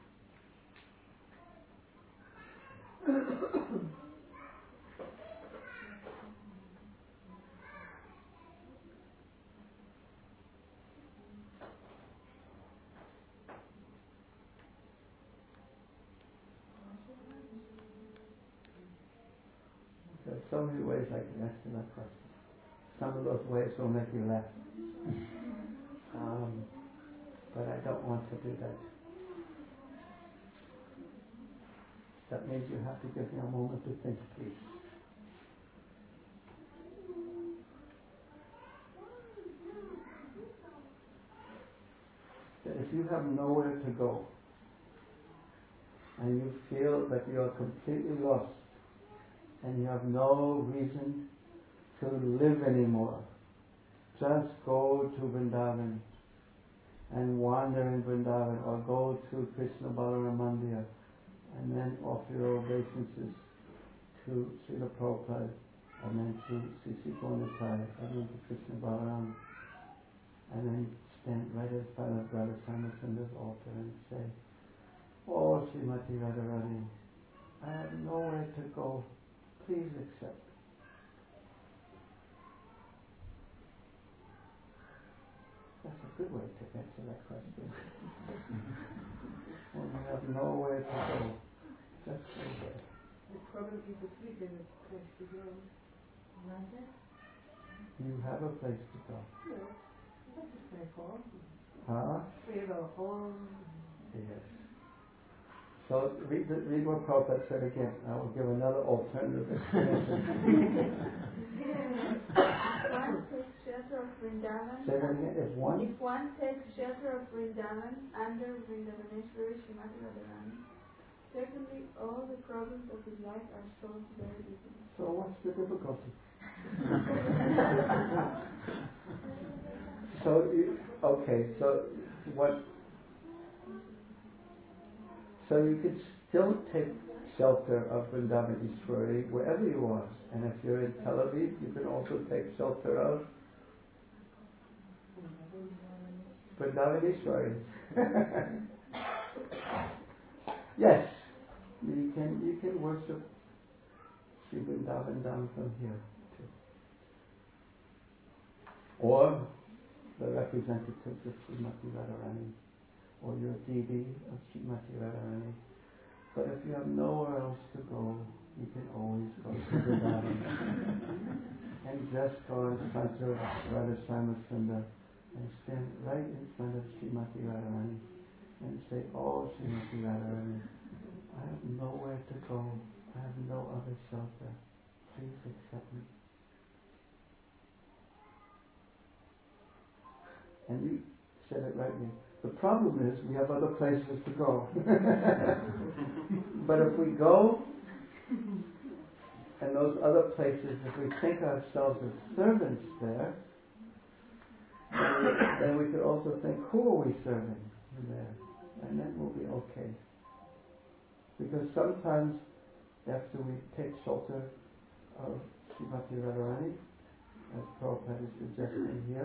There are so many ways I can answer that question. Some of those ways will make you laugh. But I don't want to do that. That means you have to give me a moment to think, please. That if you have nowhere to go, and you feel that you are completely lost, and you have no reason to live anymore, just go to Vrindavan and wander in Vrindavan, or go to Krishna Balaram Mandir and then offer your obeisances to Srila Prabhupada, and then to Sisi Gonatai, and then to Krishna Balaram, and then stand right in front of Radha Samasundar's altar and say, "Oh Srimati Radharani, I have nowhere to go. Please accept." That's a good way to answer that question. When you have nowhere to go, just go there. The problem is the sleep in the place to go. You have a place to go. Yes. That's a stay home. Huh? We have a home. Yes. So read what Prabhupada said again. I will give another alternative explanation. One takes shelter of Vrindavan. Say that again. If one takes shelter of Vrindavan under Vrindavaneshwari Srimati Radharani, certainly all the problems of his life are solved very easily. So what's the difficulty? So you could still take shelter of Vrindavan Ishwari wherever you are. And if you're in Tel Aviv, you can also take shelter of Vrindavan Ishwari. Yes, you can worship Sri Vrindavan down from here too. Or the representatives of Srimati Radharani, or your DD of Srimati Radharani. But if you have nowhere else to go, you can always go to Vrindavan. And just go in front of Radha Swamasundar and stand right in front of Srimati Radharani and say, "Oh Srimati Radharani, I have nowhere to go. I have no other shelter. Please accept me." and you said it rightly. The problem is we have other places to go. But if we go, and those other places, if we think ourselves as servants there, then we could also think, who are we serving there? And then we'll be okay. Because sometimes, after we take shelter of Srimati Radharani, as Prabhupada is suggesting here,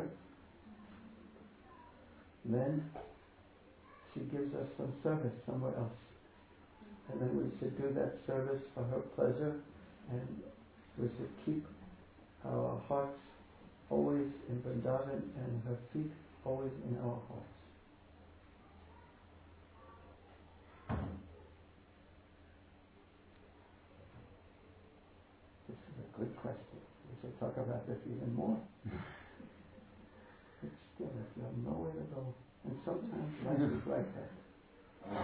then she gives us some service somewhere else. And then we should do that service for her pleasure, and we should keep our hearts always in Vrindavan and her feet always in our hearts. This is a good question. We should talk about this even more. But still, if you have nowhere to go, and sometimes life is like that.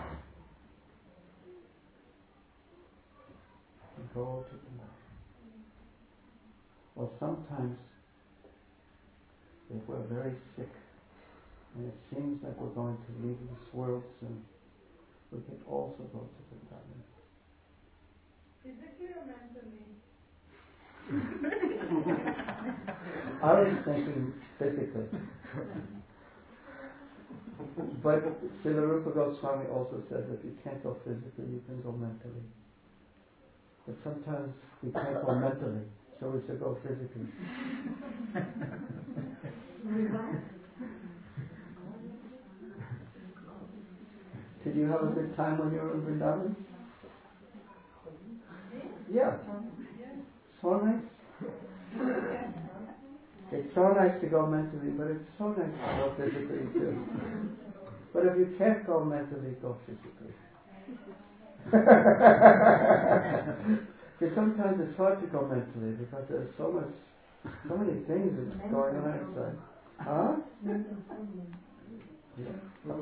You go to the night. Or sometimes, if we're very sick, and it seems like we're going to leave this world soon, we can also go to Vrindavan. Physically or mentally? I was thinking physically. But Srila Rupa Goswami also says if you can't go physically, you can go mentally. But sometimes we can't go mentally, so we should go physically. Did you have a good time when you were in Vrindavan? Yeah. So nice. It's so nice to go mentally, but it's so nice to go physically too. But if you can't go mentally, go physically. Because sometimes it's hard to go mentally because there's so many things that's going on outside. Huh? Yeah.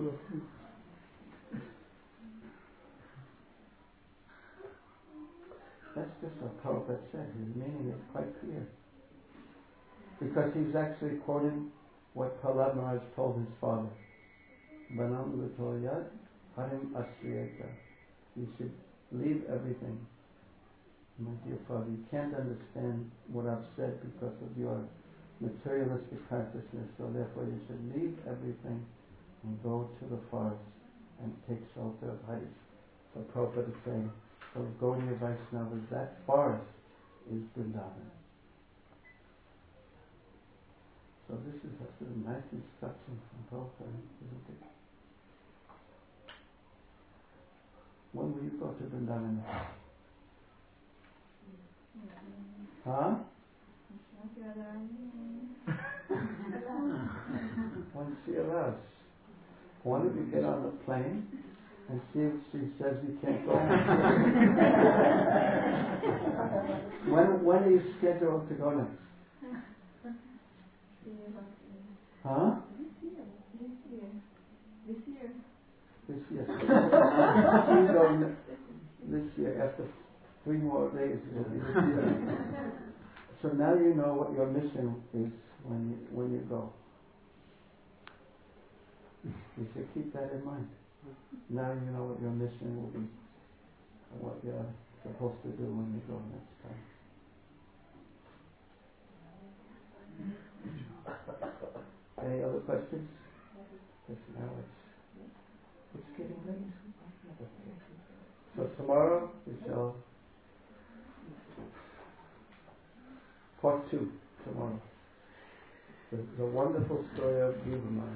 That's just what Prabhupada said. His meaning is quite clear. Because he's actually quoting what Prahlad Maharaj told his father. Banam Lutoyat Harim Asriyata. You should leave everything. My dear father, you can't understand what I've said because of your materialistic consciousness, so therefore you should leave everything and go to the forest and take shelter of Haris. So Prabhupada is saying, so Gaudiya Vaishnavas, that forest is Vrindavan. So this is a nice instruction from Prabhupada, isn't it? When will you go to Vrindavan? Huh? When she arrives. Why don't you get on the plane and see if she says you can't go? When are you scheduled to go next? Huh? This year. She's going this year. After 3 more days, it'll be this year. So now you know what your mission is when you go. You should keep that in mind. Now you know what your mission will be, and what you're supposed to do when you go next time. Any other questions? Because now it's getting late. So tomorrow we shall part 2 tomorrow. The wonderful story of Dhruva.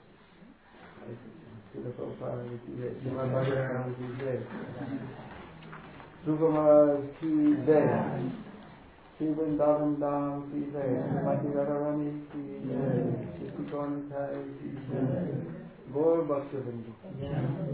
Dhruva Maharaj ki jai. Shri Vrindavan Dham ki jai. Srimati Radharani ki jai. Shri Gaura Nitai ki jai. Gaur Bhakta Vrinda.